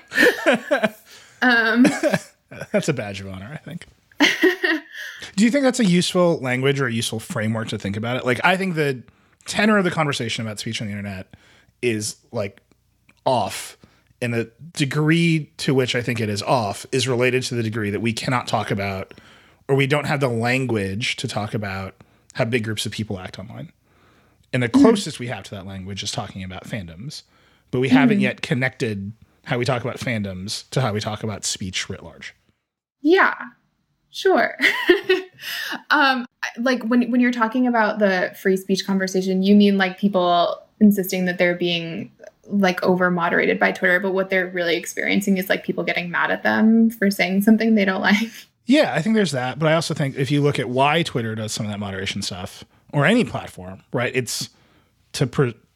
S3: That's a badge of honor, I think. Do you think that's a useful language or a useful framework to think about it? Like, I think the tenor of the conversation about speech on the internet is like off, and the degree to which I think it is off is related to the degree that we cannot talk about, or we don't have the language to talk about how big groups of people act online. And the closest we have to that language is talking about fandoms, but we haven't yet connected how we talk about fandoms to how we talk about speech writ large.
S4: Yeah, sure. Like when you're talking about the free speech conversation, you mean like people insisting that they're being like over moderated by Twitter, but what they're really experiencing is like people getting mad at them for saying something they don't like.
S3: Yeah, I think there's that. But I also think if you look at why Twitter does some of that moderation stuff, or any platform, right, it's to,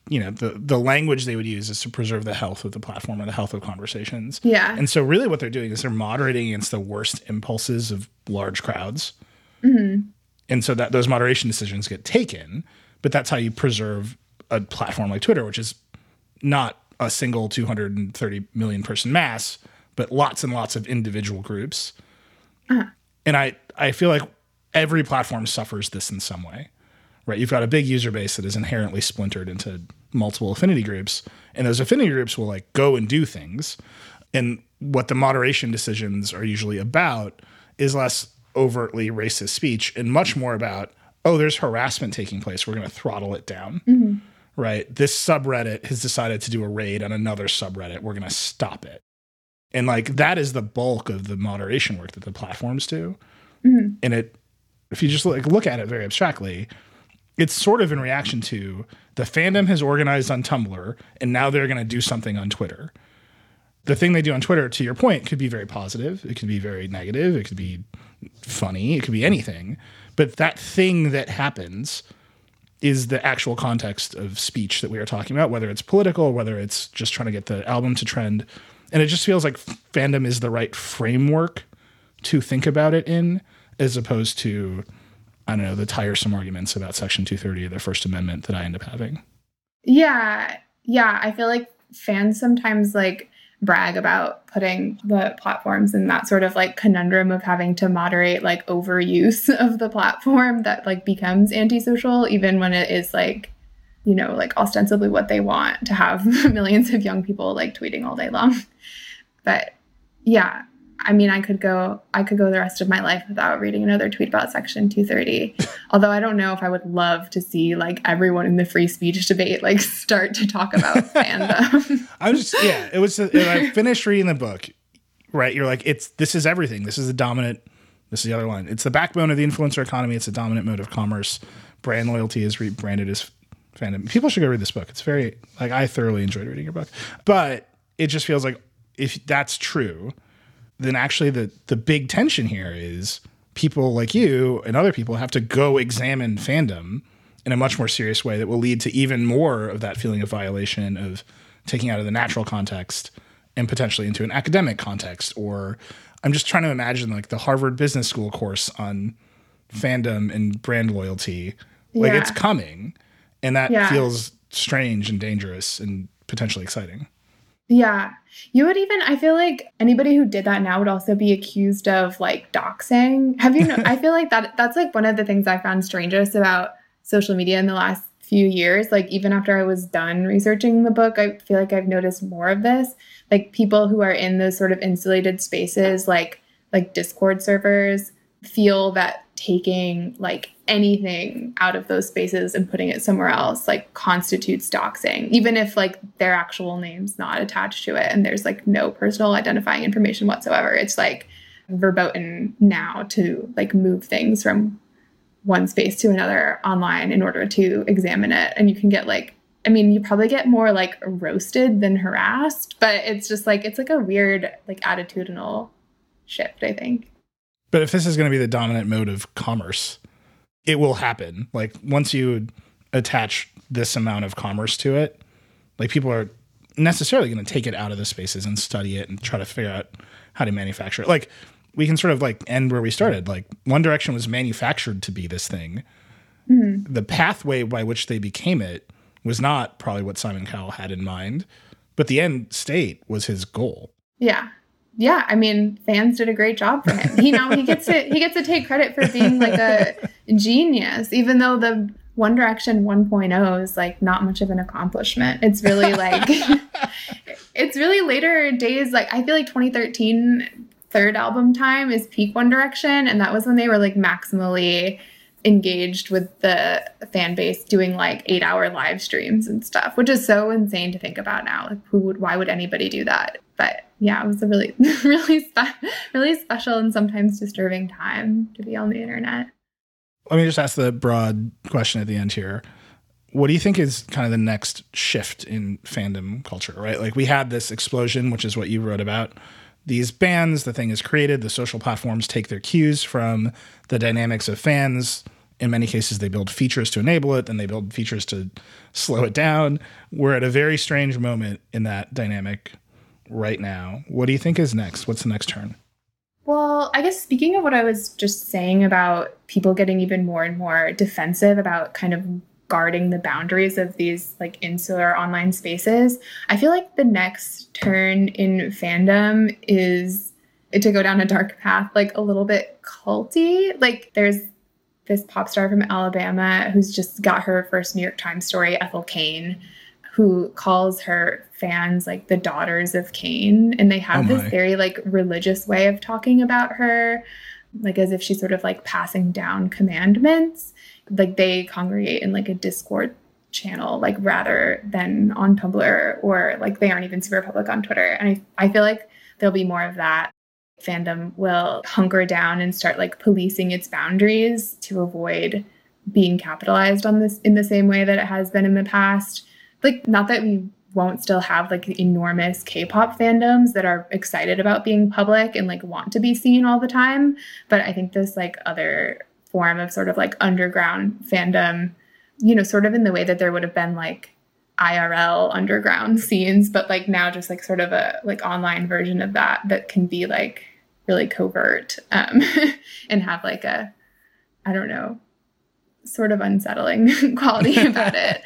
S3: the language they would use is to preserve the health of the platform or the health of conversations.
S4: Yeah.
S3: And so really what they're doing is they're moderating against the worst impulses of large crowds.
S4: Mm-hmm.
S3: And so that those moderation decisions get taken, but that's how you preserve a platform like Twitter, which is not a single 230 million person mass, but lots and lots of individual groups.
S4: Uh-huh.
S3: And I feel like every platform suffers this in some way, right? You've got a big user base that is inherently splintered into multiple affinity groups, and those affinity groups will like go and do things. And what the moderation decisions are usually about is less overtly racist speech and much more about, oh, there's harassment taking place, we're going to throttle it down.
S4: Mm-hmm.
S3: Right? This subreddit has decided to do a raid on another subreddit. We're going to stop it. And like that is the bulk of the moderation work that the platforms do.
S4: Mm-hmm.
S3: And if you just look at it very abstractly, it's sort of in reaction to the fandom has organized on Tumblr and now they're going to do something on Twitter. The thing they do on Twitter, to your point, could be very positive. It could be very negative. It could be funny. It could be anything. But that thing that happens is the actual context of speech that we are talking about, whether it's political, whether it's just trying to get the album to trend. And it just feels like fandom is the right framework to think about it in, as opposed to, I don't know, the tiresome arguments about Section 230 of the First Amendment that I end up having.
S4: Yeah. Yeah. I feel like fans sometimes like brag about putting the platforms in that sort of like conundrum of having to moderate like overuse of the platform that like becomes antisocial, even when it is like, you know, like ostensibly what they want to have millions of young people like tweeting all day long. But yeah, I mean, I could go the rest of my life without reading another tweet about Section 230. Although I don't know if I would love to see like everyone in the free speech debate like start to talk about fandom.
S3: It was. When I finished reading the book, right? You're like, this is everything. This is the other line. It's the backbone of the influencer economy. It's a dominant mode of commerce. Brand loyalty is rebranded as fandom. People should go read this book. It's very like I thoroughly enjoyed reading your book, but it just feels like if that's true, then actually the big tension here is people like you and other people have to go examine fandom in a much more serious way that will lead to even more of that feeling of violation, of taking out of the natural context and potentially into an academic context. Or I'm just trying to imagine like the Harvard Business School course on fandom and brand loyalty. Like it's coming, and that feels strange and dangerous and potentially exciting.
S4: Yeah. I feel like anybody who did that now would also be accused of like doxing. I feel like that's like one of the things I found strangest about social media in the last few years. Like even after I was done researching the book, I feel like I've noticed more of this. Like people who are in those sort of insulated spaces, like Discord servers, feel that taking like anything out of those spaces and putting it somewhere else like constitutes doxing, even if like their actual name's not attached to it and there's like no personal identifying information whatsoever. It's like verboten now to like move things from one space to another online in order to examine it. And you can get like, I mean, you probably get more like roasted than harassed, but it's just like, it's like a weird like attitudinal shift, I think.
S3: But if this is going to be the dominant mode of commerce, it will happen. Like once you attach this amount of commerce to it, like people are necessarily going to take it out of the spaces and study it and try to figure out how to manufacture it. Like we can sort of like end where we started. Like One Direction was manufactured to be this thing. Mm-hmm. The pathway by which they became it was not probably what Simon Cowell had in mind, but the end state was his goal.
S4: Yeah. Yeah, I mean, fans did a great job for him. He gets to take credit for being like a genius, even though the One Direction 1.0 is like not much of an accomplishment. It's really like it's really later days. Like I feel like 2013 third album time is peak One Direction, and that was when they were like maximally engaged with the fan base, doing like 8-hour live streams and stuff, which is so insane to think about now. Like why would anybody do that? But yeah, it was a really, really special and sometimes disturbing time to be on the internet.
S3: Let me just ask the broad question at the end here. What do you think is kind of the next shift in fandom culture, right? Like we had this explosion, which is what you wrote about. These bands, the thing is created, the social platforms take their cues from the dynamics of fans. In many cases, they build features to enable it, then they build features to slow it down. We're at a very strange moment in that dynamic right now. What do you think is next? What's the next turn?
S4: Well, I guess speaking of what I was just saying about people getting even more and more defensive about kind of guarding the boundaries of these like insular online spaces, I feel like the next turn in fandom is to go down a dark path, like a little bit culty. Like there's this pop star from Alabama who's just got her first New York Times story, Ethel Cain, who calls her fans like the daughters of Cain. And they have this very like religious way of talking about her, like as if she's sort of like passing down commandments. Like they congregate in like a Discord channel, like rather than on Tumblr, or like they aren't even super public on Twitter. And I feel like there'll be more of that. Fandom will hunker down and start like policing its boundaries to avoid being capitalized on this in the same way that it has been in the past. Like, not that we won't still have like enormous K-pop fandoms that are excited about being public and like want to be seen all the time. But I think this like other form of sort of like underground fandom, you know, sort of in the way that there would have been like IRL underground scenes, but like now just like sort of a like online version of that can be like really covert and have like a, I don't know, sort of unsettling quality about it,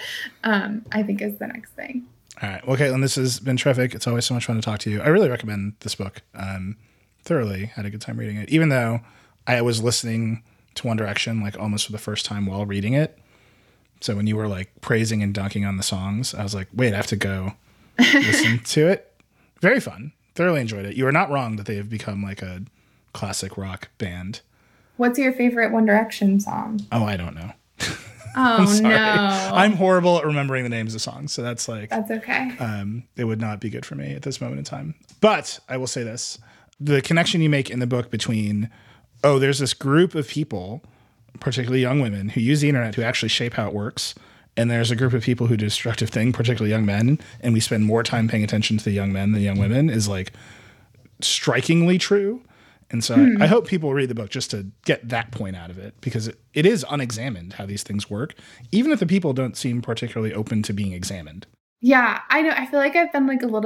S4: I think is the next thing.
S3: All right. Well, Caitlin, this has been terrific. It's always so much fun to talk to you. I really recommend this book. Thoroughly had a good time reading it, even though I was listening to One Direction like almost for the first time while reading it. So when you were like praising and dunking on the songs, I was like, wait, I have to go listen to it. Very fun. Thoroughly enjoyed it. You are not wrong that they have become like a classic rock band.
S4: What's your favorite One Direction song?
S3: Oh, I don't know.
S4: Oh, no.
S3: I'm horrible at remembering the names of songs. So that's like,
S4: that's okay.
S3: It would not be good for me at this moment in time. But I will say this, the connection you make in the book between, there's this group of people, particularly young women, who use the internet to actually shape how it works. And there's a group of people who do destructive things, particularly young men. And we spend more time paying attention to the young men than the young women is like strikingly true. And so I hope people read the book just to get that point out of it, because it is unexamined how these things work, even if the people don't seem particularly open to being examined.
S4: Yeah, I know. I feel like I've been a little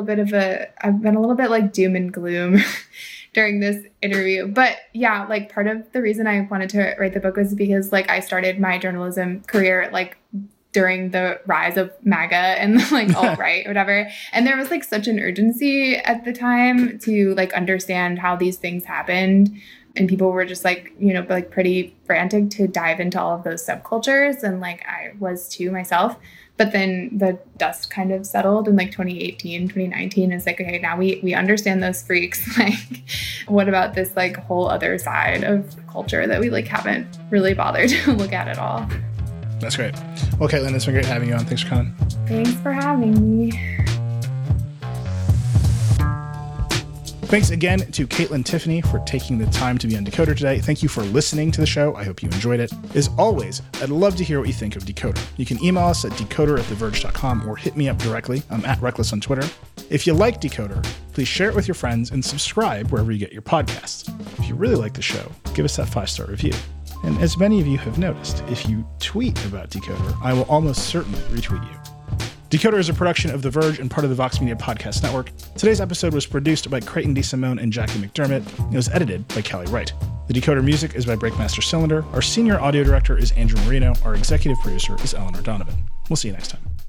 S4: bit like doom and gloom during this interview. But yeah, like part of the reason I wanted to write the book was because like I started my journalism career like during the rise of MAGA and like alt-right or whatever. And there was like such an urgency at the time to like understand how these things happened. And people were just like, you know, like pretty frantic to dive into all of those subcultures. And like I was too myself. But then the dust kind of settled in like 2018, 2019. It's like, okay, now we understand those freaks. Like, what about this like whole other side of culture that we like haven't really bothered to look at all?
S3: That's great. Well, Caitlin, it's been great having you on. Thanks for coming.
S4: Thanks for having me.
S3: Thanks again to Caitlin Tiffany for taking the time to be on Decoder today. Thank you for listening to the show. I hope you enjoyed it. As always, I'd love to hear what you think of Decoder. You can email us at decoder@theverge.com or hit me up directly. I'm @Reckless on Twitter. If you like Decoder, please share it with your friends and subscribe wherever you get your podcasts. If you really like the show, give us that 5-star review. And as many of you have noticed, if you tweet about Decoder, I will almost certainly retweet you. Decoder is a production of The Verge and part of the Vox Media Podcast Network. Today's episode was produced by Creighton DeSimone and Jackie McDermott. It was edited by Kelly Wright. The Decoder music is by Breakmaster Cylinder. Our senior audio director is Andrew Marino. Our executive producer is Eleanor Donovan. We'll see you next time.